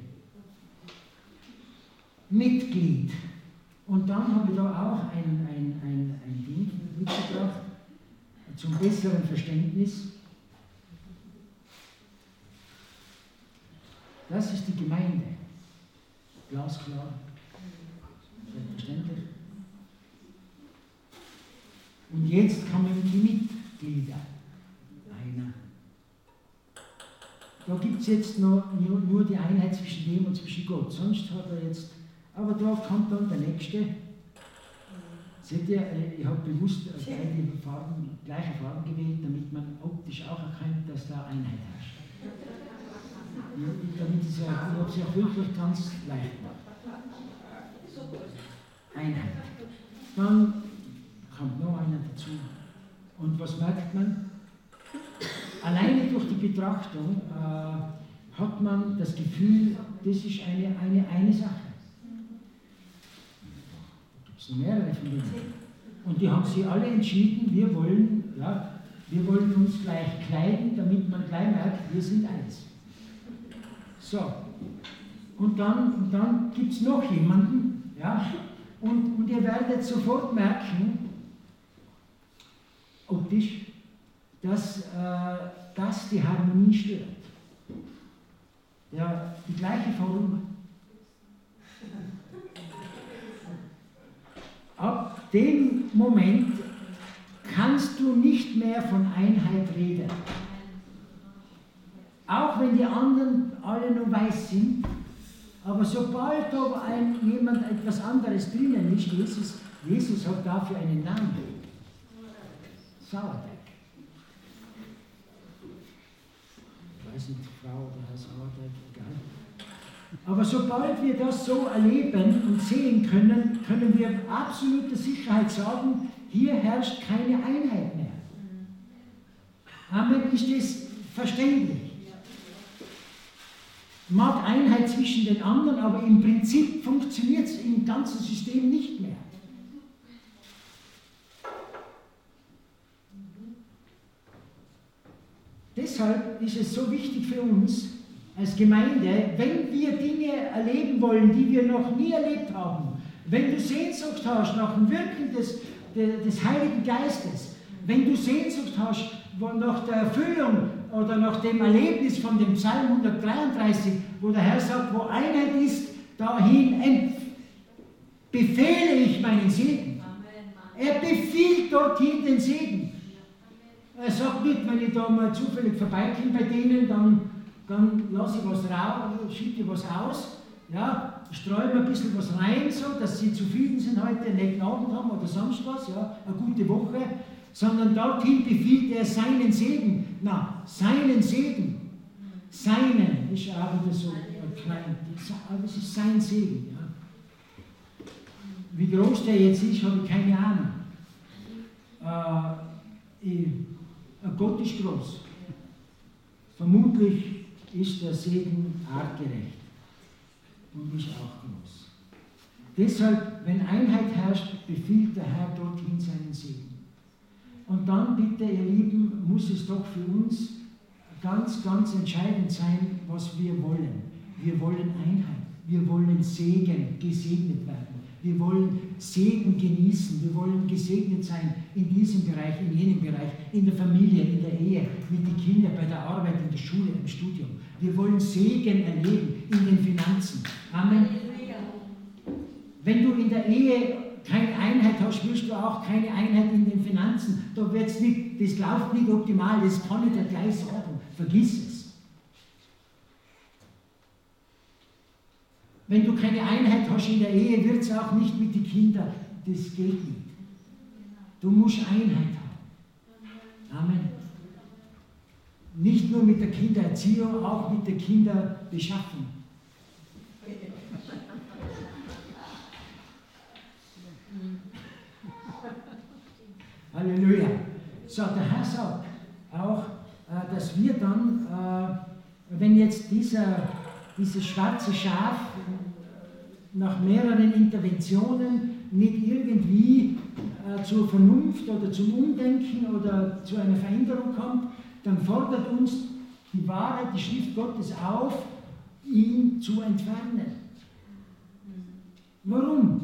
Mitglied. Und dann habe ich da auch ein, ein, ein, ein Ding mitgebracht, zum besseren Verständnis. Das ist die Gemeinde. Glasklar. Selbstverständlich. Und jetzt kommen die Mitglieder. Einer. Da gibt es jetzt noch nur, nur die Einheit zwischen dem und zwischen Gott. Sonst hat er jetzt. Aber da kommt dann der nächste. Seht ihr, ich habe bewusst beide Farben, gleiche Farben gewählt, damit man optisch auch erkennt, dass da Einheit herrscht. Damit es ja, ich habe es ja wirklich ganz leicht gemacht. Einheit. Dann kommt noch einer dazu. Und was merkt man? Alleine durch die Betrachtung äh, hat man das Gefühl, das ist eine, eine, eine Sache. Da gibt es noch mehrere von denen. Und die haben sich alle entschieden, wir wollen, ja, wir wollen uns gleich kleiden, damit man gleich merkt, wir sind eins. So, und dann, und dann gibt es noch jemanden, ja, und, und ihr werdet sofort merken, optisch, dass äh, das die Harmonie stört. Ja, die gleiche Form. Ab dem Moment kannst du nicht mehr von Einheit reden. Auch wenn die anderen alle nur weiß sind, aber sobald da ein, jemand etwas anderes drinnen ist, Jesus, Jesus hat dafür einen Namen. Sauerteig. Ich weiß nicht, Frau oder Herr Sauerteig, egal. Aber sobald wir das so erleben und sehen können, können wir mit absoluter Sicherheit sagen, hier herrscht keine Einheit mehr. Amen, ist das verständlich? Mag Einheit zwischen den anderen, aber im Prinzip funktioniert es im ganzen System nicht mehr. Deshalb ist es so wichtig für uns als Gemeinde, wenn wir Dinge erleben wollen, die wir noch nie erlebt haben, wenn du Sehnsucht hast nach dem Wirken des, des Heiligen Geistes, wenn du Sehnsucht hast nach der Erfüllung oder nach dem Erlebnis von dem Psalm hundertdreiunddreißig, wo der Herr sagt, wo Einheit ist, dahin befehle ich meinen Segen. Er befiehlt dorthin den Segen. Er sagt nicht, wenn ich da mal zufällig vorbeikomme bei denen, dann, dann lasse ich was raus, schütte was aus, ja, streue mir ein bisschen was rein, so, dass sie zufrieden sind heute, einen netten Abend haben oder sonst was, ja, eine gute Woche, sondern dorthin befiehlt er seinen Segen. Na, seinen Segen. Seinen ist auch wieder so klein, aber es ist sein Segen. Ja. Wie groß der jetzt ist, habe ich keine Ahnung. Äh, ich, Gott ist groß. Vermutlich ist der Segen artgerecht und ist auch groß. Deshalb, wenn Einheit herrscht, befiehlt der Herr dorthin seinen Segen. Und dann bitte, ihr Lieben, muss es doch für uns ganz, ganz entscheidend sein, was wir wollen. Wir wollen Einheit. Wir wollen Segen, gesegnet werden. Wir wollen Segen genießen. Wir wollen gesegnet sein in diesem Bereich, in jenem Bereich, in der Familie, in der Ehe, mit den Kindern, bei der Arbeit, in der Schule, im Studium. Wir wollen Segen erleben in den Finanzen. Amen. Wenn du in der Ehe keine Einheit hast, spürst du auch keine Einheit in den Finanzen. Da wird's nicht, das läuft nicht optimal, das kann ich dir gleich sagen. Vergiss es. Wenn du keine Einheit hast in der Ehe, wird es auch nicht mit den Kindern. Das geht nicht. Du musst Einheit haben. Amen. Nicht nur mit der Kindererziehung, auch mit der Kinderbeschaffung. Halleluja. So, der Herr sagt auch, äh, dass wir dann, äh, wenn jetzt dieser, dieses schwarze Schaf äh, nach mehreren Interventionen nicht irgendwie äh, zur Vernunft oder zum Umdenken oder zu einer Veränderung kommt, dann fordert uns die Wahrheit, die Schrift Gottes auf, ihn zu entfernen. Warum?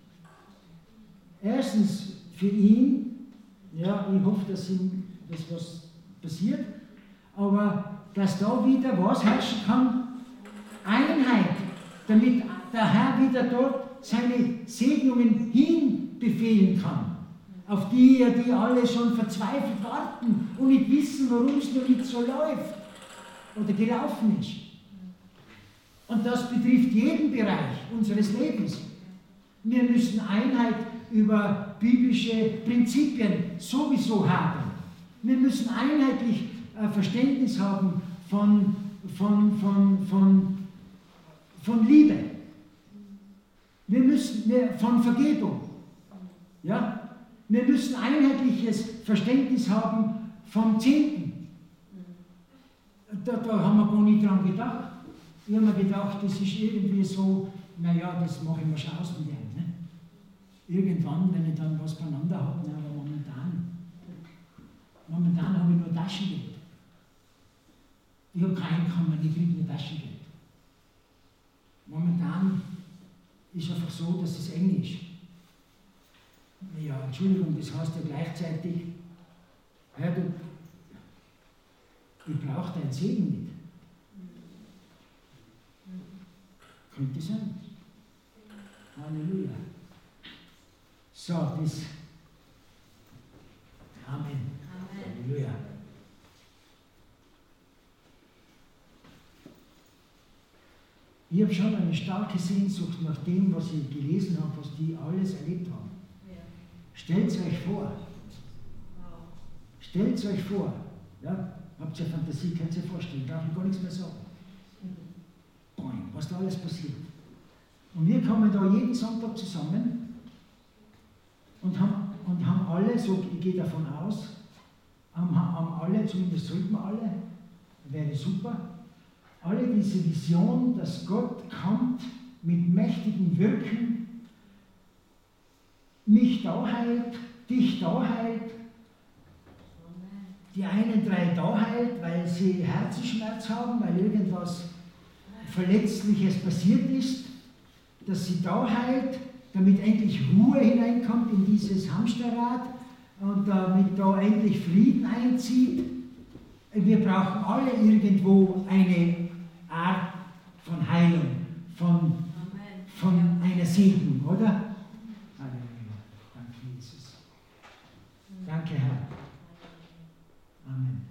Erstens für ihn, ja, ich hoffe, dass ihm das was passiert, aber dass da wieder was herrschen kann? Einheit, damit der Herr wieder dort seine Segnungen hinbefehlen kann, auf die, die alle schon verzweifelt warten und nicht wissen, warum es noch nicht so läuft oder gelaufen ist. Und das betrifft jeden Bereich unseres Lebens. Wir müssen Einheit über biblische Prinzipien sowieso haben. Wir müssen einheitlich äh, Verständnis haben von, von, von, von, von Liebe. Wir müssen wir, von Vergebung. Ja? Wir müssen einheitliches Verständnis haben vom Zehnten. Da, da haben wir gar nicht dran gedacht. Ich habe mir gedacht, das ist irgendwie so, naja, das mache ich mir schon aus mit dem. Ne? Irgendwann, wenn ich dann was beieinander habe, ne, aber momentan, momentan habe ich nur Taschengeld. Ich habe kein Einkommen, ich kriege nur Taschengeld. Momentan ist einfach so, dass es eng ist. Ja, Entschuldigung, das heißt ja gleichzeitig, ja, du, ich brauche deinen Segen nicht. Könnte sein. Halleluja. So, das. Amen. Amen. Halleluja. Ich habe schon eine starke Sehnsucht nach dem, was ich gelesen habe, was die alles erlebt haben. Ja. Stellt es euch vor. Wow. Stellt es euch vor. Ja? Habt ihr Fantasie, könnt ihr euch vorstellen, darf ich gar nichts mehr sagen. Boing, was da alles passiert. Und wir kommen da jeden Sonntag zusammen und haben, und haben alle, so ich gehe davon aus, haben, haben alle, zumindest sollten wir alle, wäre super, alle diese Vision, dass Gott kommt mit mächtigen Wirken, mich da heilt, dich da heilt, die einen drei da heilt, weil sie Herzensschmerz haben, weil irgendwas Verletzliches passiert ist, dass sie da heilt, damit endlich Ruhe hineinkommt in dieses Hamsterrad und damit da endlich Frieden einzieht. Wir brauchen alle irgendwo eine Art von Heilung, von, von einer Segnung, oder? Halleluja. Danke, Jesus. Danke, Herr. Amen.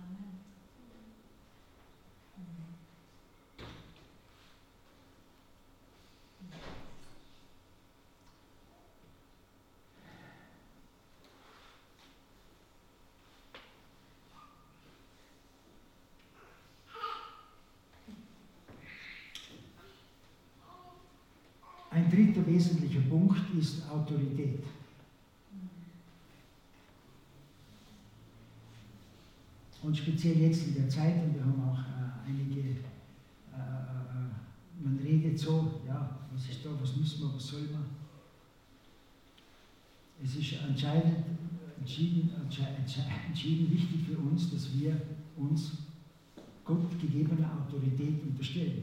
Ein dritter wesentlicher Punkt ist Autorität. Und speziell jetzt in der Zeit, und wir haben auch äh, einige, äh, man redet so, ja, was ist da, was müssen wir, was soll man? Es ist entscheidend, entschieden, entschieden wichtig für uns, dass wir uns Gott gegebener Autorität unterstellen.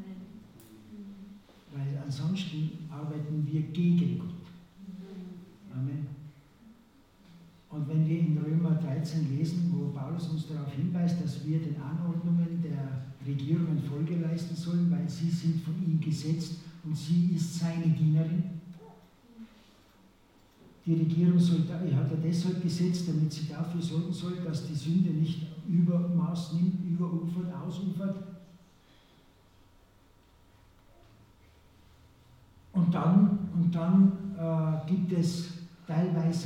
Weil ansonsten arbeiten wir gegen Gott. Amen. Und wenn wir in Römer dreizehn lesen, wo Paulus uns darauf hinweist, dass wir den Anordnungen der Regierungen Folge leisten sollen, weil sie sind von ihm gesetzt und sie ist seine Dienerin. Die Regierung soll, hat er deshalb gesetzt, damit sie dafür sorgen soll, dass die Sünde nicht Übermaß nimmt, überufert, ausufert. Und dann, und dann äh, gibt es teilweise,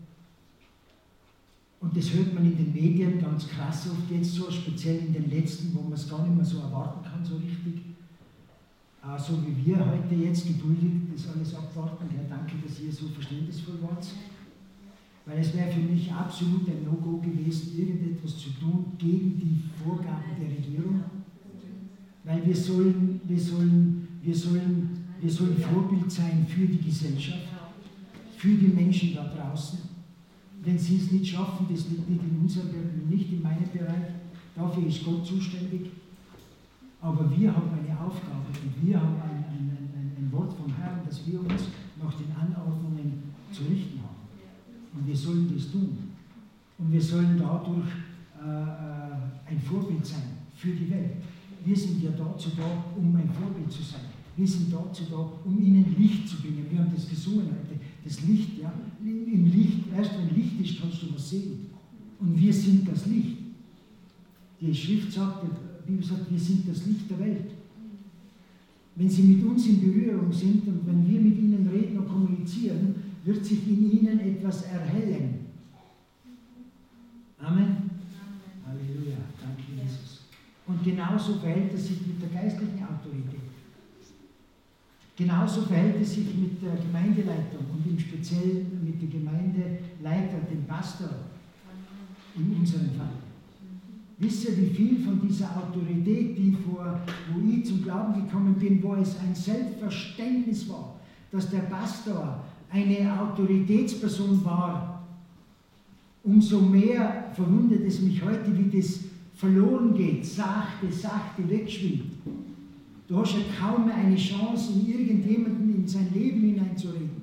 und das hört man in den Medien ganz krass oft jetzt so, speziell in den letzten, wo man es gar nicht mehr so erwarten kann, so richtig, äh, so wie wir heute jetzt geduldig das alles abwarten. Ja, danke, dass ihr so verständnisvoll wart. Weil es wäre für mich absolut ein No-Go gewesen, irgendetwas zu tun gegen die Vorgaben der Regierung. Weil wir sollen, wir sollen, wir sollen, wir sollen Vorbild sein für die Gesellschaft, für die Menschen da draußen. Wenn sie es nicht schaffen, das liegt nicht in unserem Bereich, nicht in meinem Bereich, dafür ist Gott zuständig. Aber wir haben eine Aufgabe und wir haben ein, ein, ein, ein Wort vom Herrn, dass wir uns nach den Anordnungen zu richten haben. Und wir sollen das tun. Und wir sollen dadurch äh, ein Vorbild sein für die Welt. Wir sind ja dazu da, um ein Vorbild zu sein. Wir sind dazu da, um ihnen Licht zu bringen. Wir haben das gesungen heute. Das Licht, ja. Im Licht, erst wenn Licht ist, kannst du was sehen. Und wir sind das Licht. Die Schrift sagt, die Bibel sagt, wir sind das Licht der Welt. Wenn sie mit uns in Berührung sind und wenn wir mit ihnen reden und kommunizieren, wird sich in ihnen etwas erhellen. Amen. Amen. Halleluja. Danke, Jesus. Und genauso verhält es sich mit der geistlichen Autorität. Genauso verhält es sich mit der Gemeindeleitung und im Speziellen mit dem Gemeindeleiter, dem Pastor, in unserem Fall. Wisst ihr, wie viel von dieser Autorität, die vor, wo ich zum Glauben gekommen bin, wo es ein Selbstverständnis war, dass der Pastor eine Autoritätsperson war, umso mehr verwundert es mich heute, wie das verloren geht, sachte, sachte wegschwimmt. Du hast ja kaum mehr eine Chance, in irgendjemanden in sein Leben hineinzureden.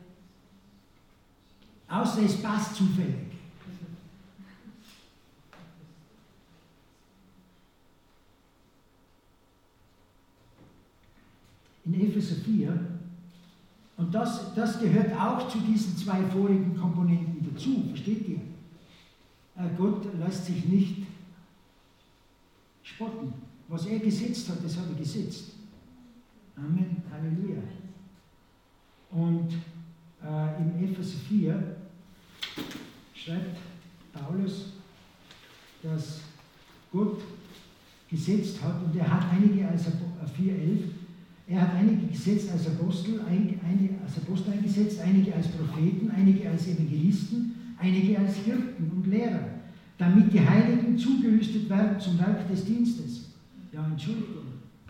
Außer es passt zufällig. In Epheser vier, und das, das gehört auch zu diesen zwei vorigen Komponenten dazu, versteht ihr? Gott lässt sich nicht spotten. Was er gesetzt hat, das hat er gesetzt. Amen, Halleluja. Und äh, in Epheser vier schreibt Paulus, dass Gott gesetzt hat, und er hat einige als vier elf, er hat einige gesetzt als Apostel, ein, einige als Apostel eingesetzt, einige als Propheten, einige als Evangelisten, einige als Hirten und Lehrer, damit die Heiligen zugerüstet werden zum Werk des Dienstes. Ja, Entschuldigung.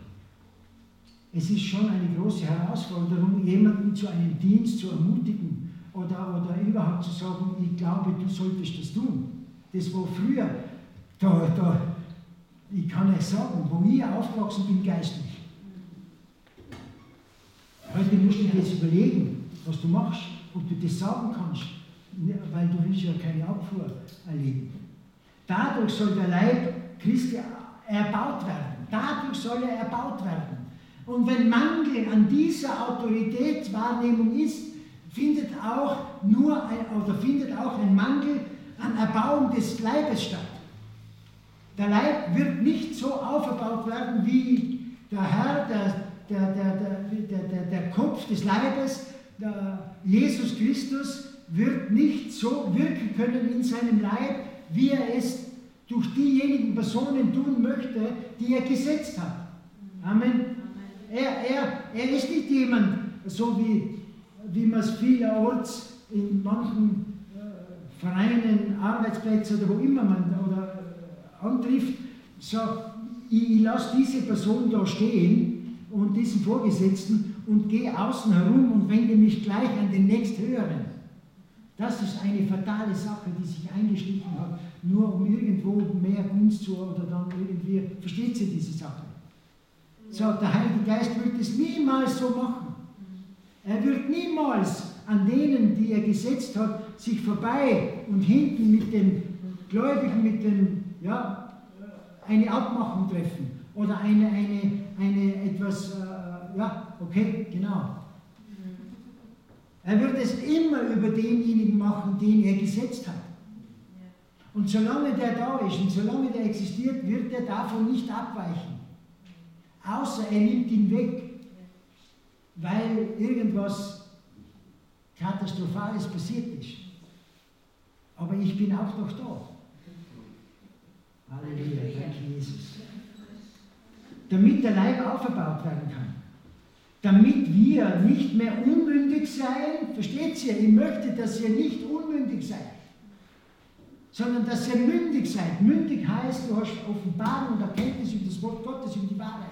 Es ist schon eine große Herausforderung, jemanden zu einem Dienst zu ermutigen oder, oder überhaupt zu sagen, ich glaube, du solltest das tun. Das war früher, da, da, ich kann euch sagen, wo ich aufgewachsen bin geistlich. Heute musst du dir das überlegen, was du machst, ob du das sagen kannst, weil du willst ja keine Abfuhr erleben. Dadurch soll der Leib Christi erbaut werden. Dadurch soll er erbaut werden. Und wenn Mangel an dieser Autoritätswahrnehmung ist, findet auch nur ein, oder findet auch ein Mangel an Erbauung des Leibes statt. Der Leib wird nicht so aufgebaut werden, wie der Herr, der, der, der, der, der, der Kopf des Leibes, der Jesus Christus, wird nicht so wirken können in seinem Leib, wie er es durch diejenigen Personen tun möchte, die er gesetzt hat. Amen. Er, er, er ist nicht jemand, so wie, wie man es vielerorts in manchen äh, Vereinen, Arbeitsplätzen oder wo immer man oder, äh, antrifft, so, ich, ich lasse diese Person da stehen und diesen Vorgesetzten und gehe außen herum und wende mich gleich an den nächsthöheren. Das ist eine fatale Sache, die sich eingeschlichen hat, nur um irgendwo mehr Gunst zu oder dann irgendwie, versteht sie diese Sache? So, der Heilige Geist wird es niemals so machen. Er wird niemals an denen, die er gesetzt hat, sich vorbei und hinten mit den Gläubigen, mit dem, ja, eine Abmachung treffen oder eine, eine, eine etwas, äh, ja, okay, genau. Er wird es immer über denjenigen machen, den er gesetzt hat. Und solange der da ist und solange der existiert, wird er davon nicht abweichen. Außer er nimmt ihn weg, weil irgendwas Katastrophales passiert ist. Aber ich bin auch noch da. Halleluja, danke Jesus. Damit der Leib aufgebaut werden kann. Damit wir nicht mehr unmündig sein, versteht ihr? Ich möchte, dass ihr nicht unmündig seid, sondern dass ihr mündig seid. Mündig heißt, du hast Offenbarung und Erkenntnis über das Wort Gottes, über die Wahrheit.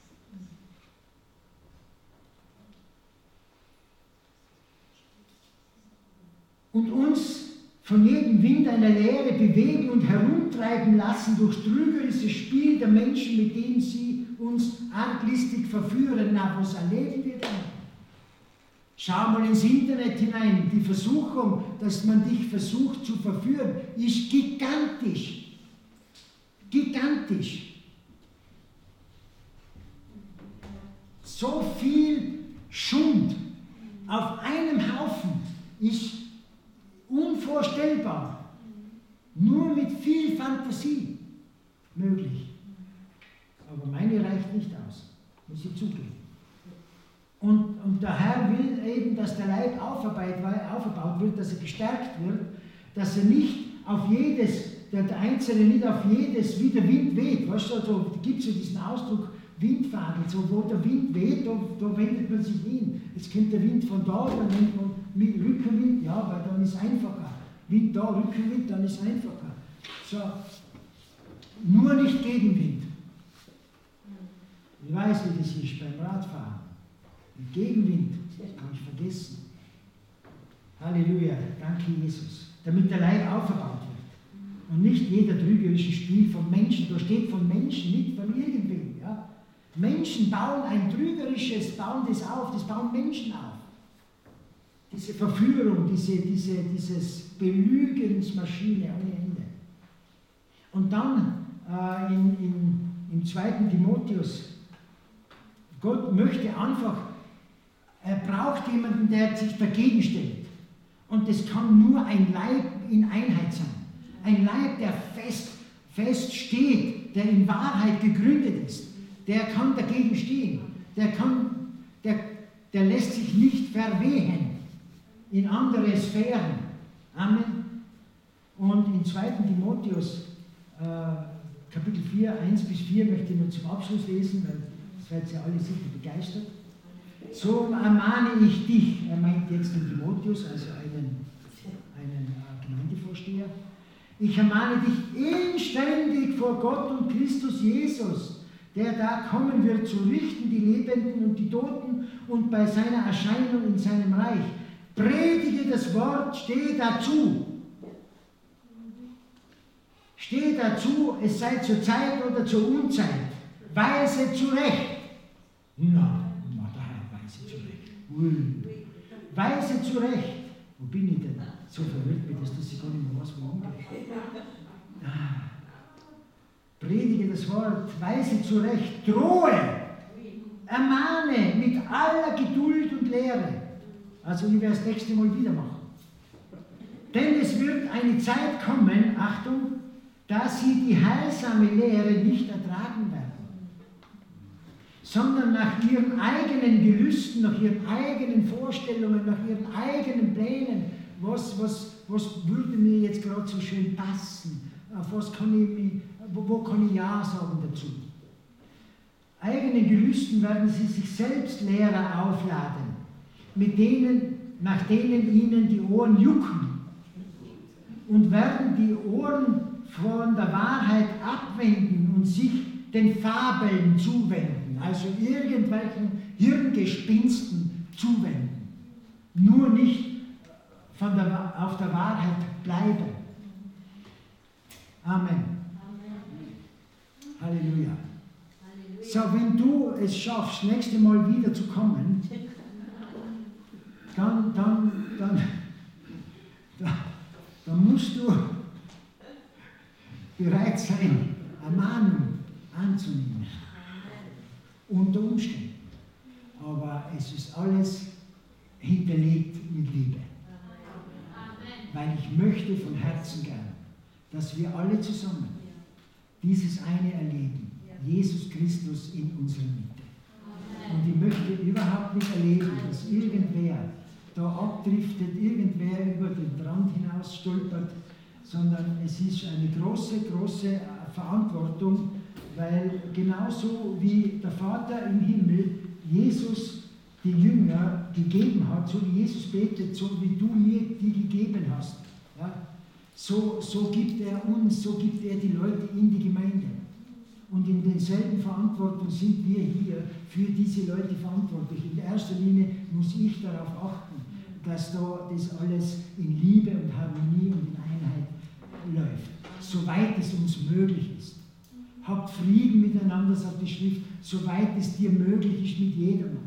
Und uns von jedem Wind einer Lehre bewegen und herumtreiben lassen durch trügerisches Spiel der Menschen, mit denen sie uns arglistig verführen. Na, was erleben wir denn? Schau mal ins Internet hinein. Die Versuchung, dass man dich versucht zu verführen, ist gigantisch. Gigantisch. So viel Schund auf einem Haufen ist unvorstellbar. Nur mit viel Fantasie möglich. Aber meine reicht nicht aus, muss ich zugeben. Und, und der Herr will eben, dass der Leib aufgebaut wird, dass er gestärkt wird, dass er nicht auf jedes, der, der Einzelne nicht auf jedes, wie der Wind weht. Weißt du, so, da gibt es ja diesen Ausdruck Windfahnen, so wo der Wind weht, da, da wendet man sich hin. Jetzt kommt der Wind von da, dann nennt man Rückenwind, ja, weil dann ist es einfacher. Wind da, Rückenwind, dann ist es einfacher. So, nur nicht Gegenwind. Ich weiß, wie das ist beim Radfahren. Mit Gegenwind, das kann ich vergessen. Halleluja, danke Jesus. Damit der Leib aufgebaut wird. Und nicht jeder trügerische Spiel von Menschen, da steht von Menschen, nicht von irgendwem. Ja? Menschen bauen ein trügerisches, bauen das auf, das bauen Menschen auf. Diese Verführung, diese, diese dieses Belügensmaschine ohne Ende. Und dann äh, in, in, im zweiten Timotheus, Gott möchte einfach, er braucht jemanden, der sich dagegen stellt. Und das kann nur ein Leib in Einheit sein. Ein Leib, der fest, fest steht, der in Wahrheit gegründet ist. Der kann dagegen stehen. Der, kann, der, der lässt sich nicht verwehen in andere Sphären. Amen. Und im zweiten Timotheus, äh, Kapitel vier, eins bis vier, möchte ich nur zum Abschluss lesen, weil das werdet ihr alle sicher begeistert. So ermahne ich dich, er meint jetzt den Timotheus, also einen, einen äh, Gemeindevorsteher, ich ermahne dich inständig vor Gott und Christus Jesus, der da kommen wird, zu richten die Lebenden und die Toten und bei seiner Erscheinung in seinem Reich. Predige das Wort, steh dazu. Steh dazu, es sei zur Zeit oder zur Unzeit. Weise zurecht. Na, na da, weise zurecht. Ui. Weise zurecht. Wo bin ich denn? So verwirrt mich, dass ich gar nicht mehr weiß, wo ich ah. Predige das Wort, weise zurecht, drohe, ermahne mit aller Geduld und Lehre. Also ich werde das nächste Mal wieder machen. Denn es wird eine Zeit kommen, Achtung, da sie die heilsame Lehre nicht ertragen werden, sondern nach ihren eigenen Gelüsten, nach ihren eigenen Vorstellungen, nach ihren eigenen Plänen, was, was, was würde mir jetzt gerade so schön passen, auf was kann ich mich, wo, wo kann ich Ja sagen dazu. Eigenen Gelüsten werden sie sich selbst Lehrer aufladen, mit denen, nach denen ihnen die Ohren jucken, und werden die Ohren von der Wahrheit abwenden und sich den Fabeln zuwenden, also irgendwelchen Hirngespinsten zuwenden. Nur nicht von der, auf der Wahrheit bleiben. Amen. Amen. Halleluja. Halleluja. So, wenn du es schaffst, das nächste Mal wieder zu kommen, dann, dann, dann, dann, dann musst du bereit sein, Ermahnung anzunehmen. Unter Umständen. Aber es ist alles hinterlegt mit Liebe. Amen. Weil ich möchte von Herzen gern, dass wir alle zusammen dieses eine erleben. Jesus Christus in unserer Mitte. Und ich möchte überhaupt nicht erleben, dass irgendwer da abdriftet, irgendwer über den Rand hinaus stolpert, sondern es ist eine große, große Verantwortung, weil genauso wie der Vater im Himmel Jesus die Jünger gegeben hat, so wie Jesus betet, so wie du mir die gegeben hast, ja, so, so gibt er uns, so gibt er die Leute in die Gemeinde. Und in denselben Verantwortung sind wir hier für diese Leute verantwortlich. In erster Linie muss ich darauf achten, dass da das alles in Liebe und Harmonie und in Einheit läuft, soweit es uns möglich ist. Habt Frieden miteinander, sagt die Schrift, soweit es dir möglich ist mit jedermann.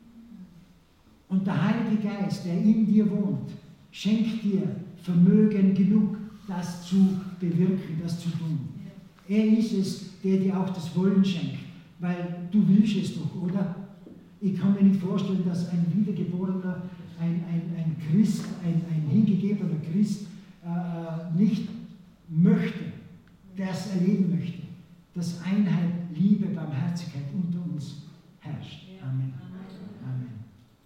Und der Heilige Geist, der in dir wohnt, schenkt dir Vermögen genug, das zu bewirken, das zu tun. Er ist es, der dir auch das Wollen schenkt, weil du willst es doch, oder? Ich kann mir nicht vorstellen, dass ein Wiedergeborener, ein, ein, ein Christ, ein, ein hingegebener Christ äh, nicht möchte, das erleben möchte, dass Einheit, Liebe, Barmherzigkeit unter uns herrscht. Amen. Amen.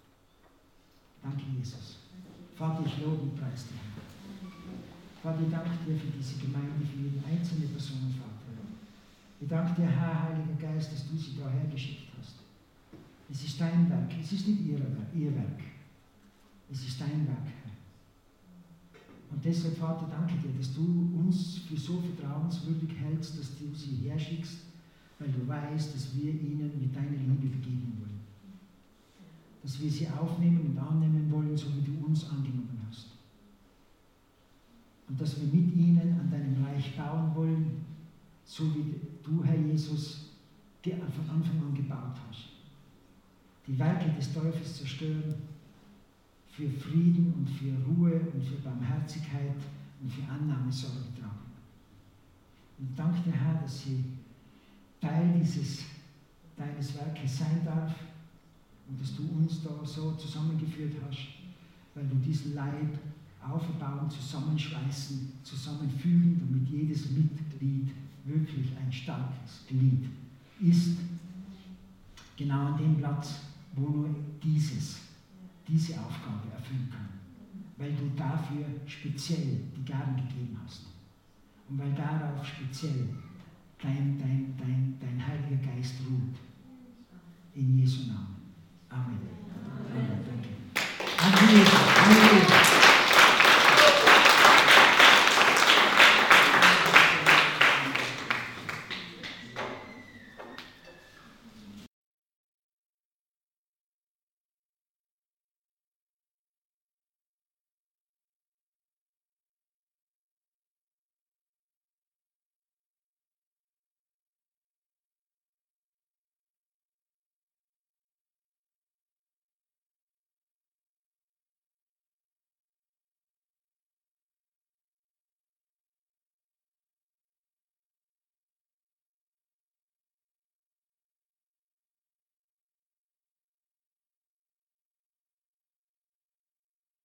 Danke, Jesus. Vater, ich lobe und preise dich. Vater, ich danke dir für diese Gemeinde, für jede einzelne Person, Vater. Ich danke dir, Herr, Heiliger Geist, dass du sie daher geschickt hast. Es ist dein Werk, es ist nicht ihr Werk, ihr Werk. Es ist dein Werk, Herr. Und deshalb, Vater, danke dir, dass du uns für so vertrauenswürdig hältst, dass du sie herschickst, weil du weißt, dass wir ihnen mit deiner Liebe begegnen wollen. Dass wir sie aufnehmen und annehmen wollen, so wie du uns angenommen hast. Und dass wir mit ihnen an deinem Reich bauen wollen, so wie du, Herr Jesus, von Anfang an gebaut hast. Die Werke des Teufels zerstören, für Frieden und für Ruhe und für Barmherzigkeit und für Annahme Sorge tragen. Und ich danke dir, Herr, dass sie Teil dieses, deines Werkes sein darf und dass du uns da so zusammengeführt hast, weil du diesen Leib aufbauen, zusammenschweißen, zusammenfügen, damit jedes Mitglied wirklich ein starkes Glied ist, genau an dem Platz, wo nur dieses, diese Aufgabe erfüllen kann. Weil du dafür speziell die Gaben gegeben hast. Und weil darauf speziell dein, dein, dein, dein Heiliger Geist ruht. In Jesu Namen. Amen. Amen. Danke. Danke, Jesus. Danke, Jesus.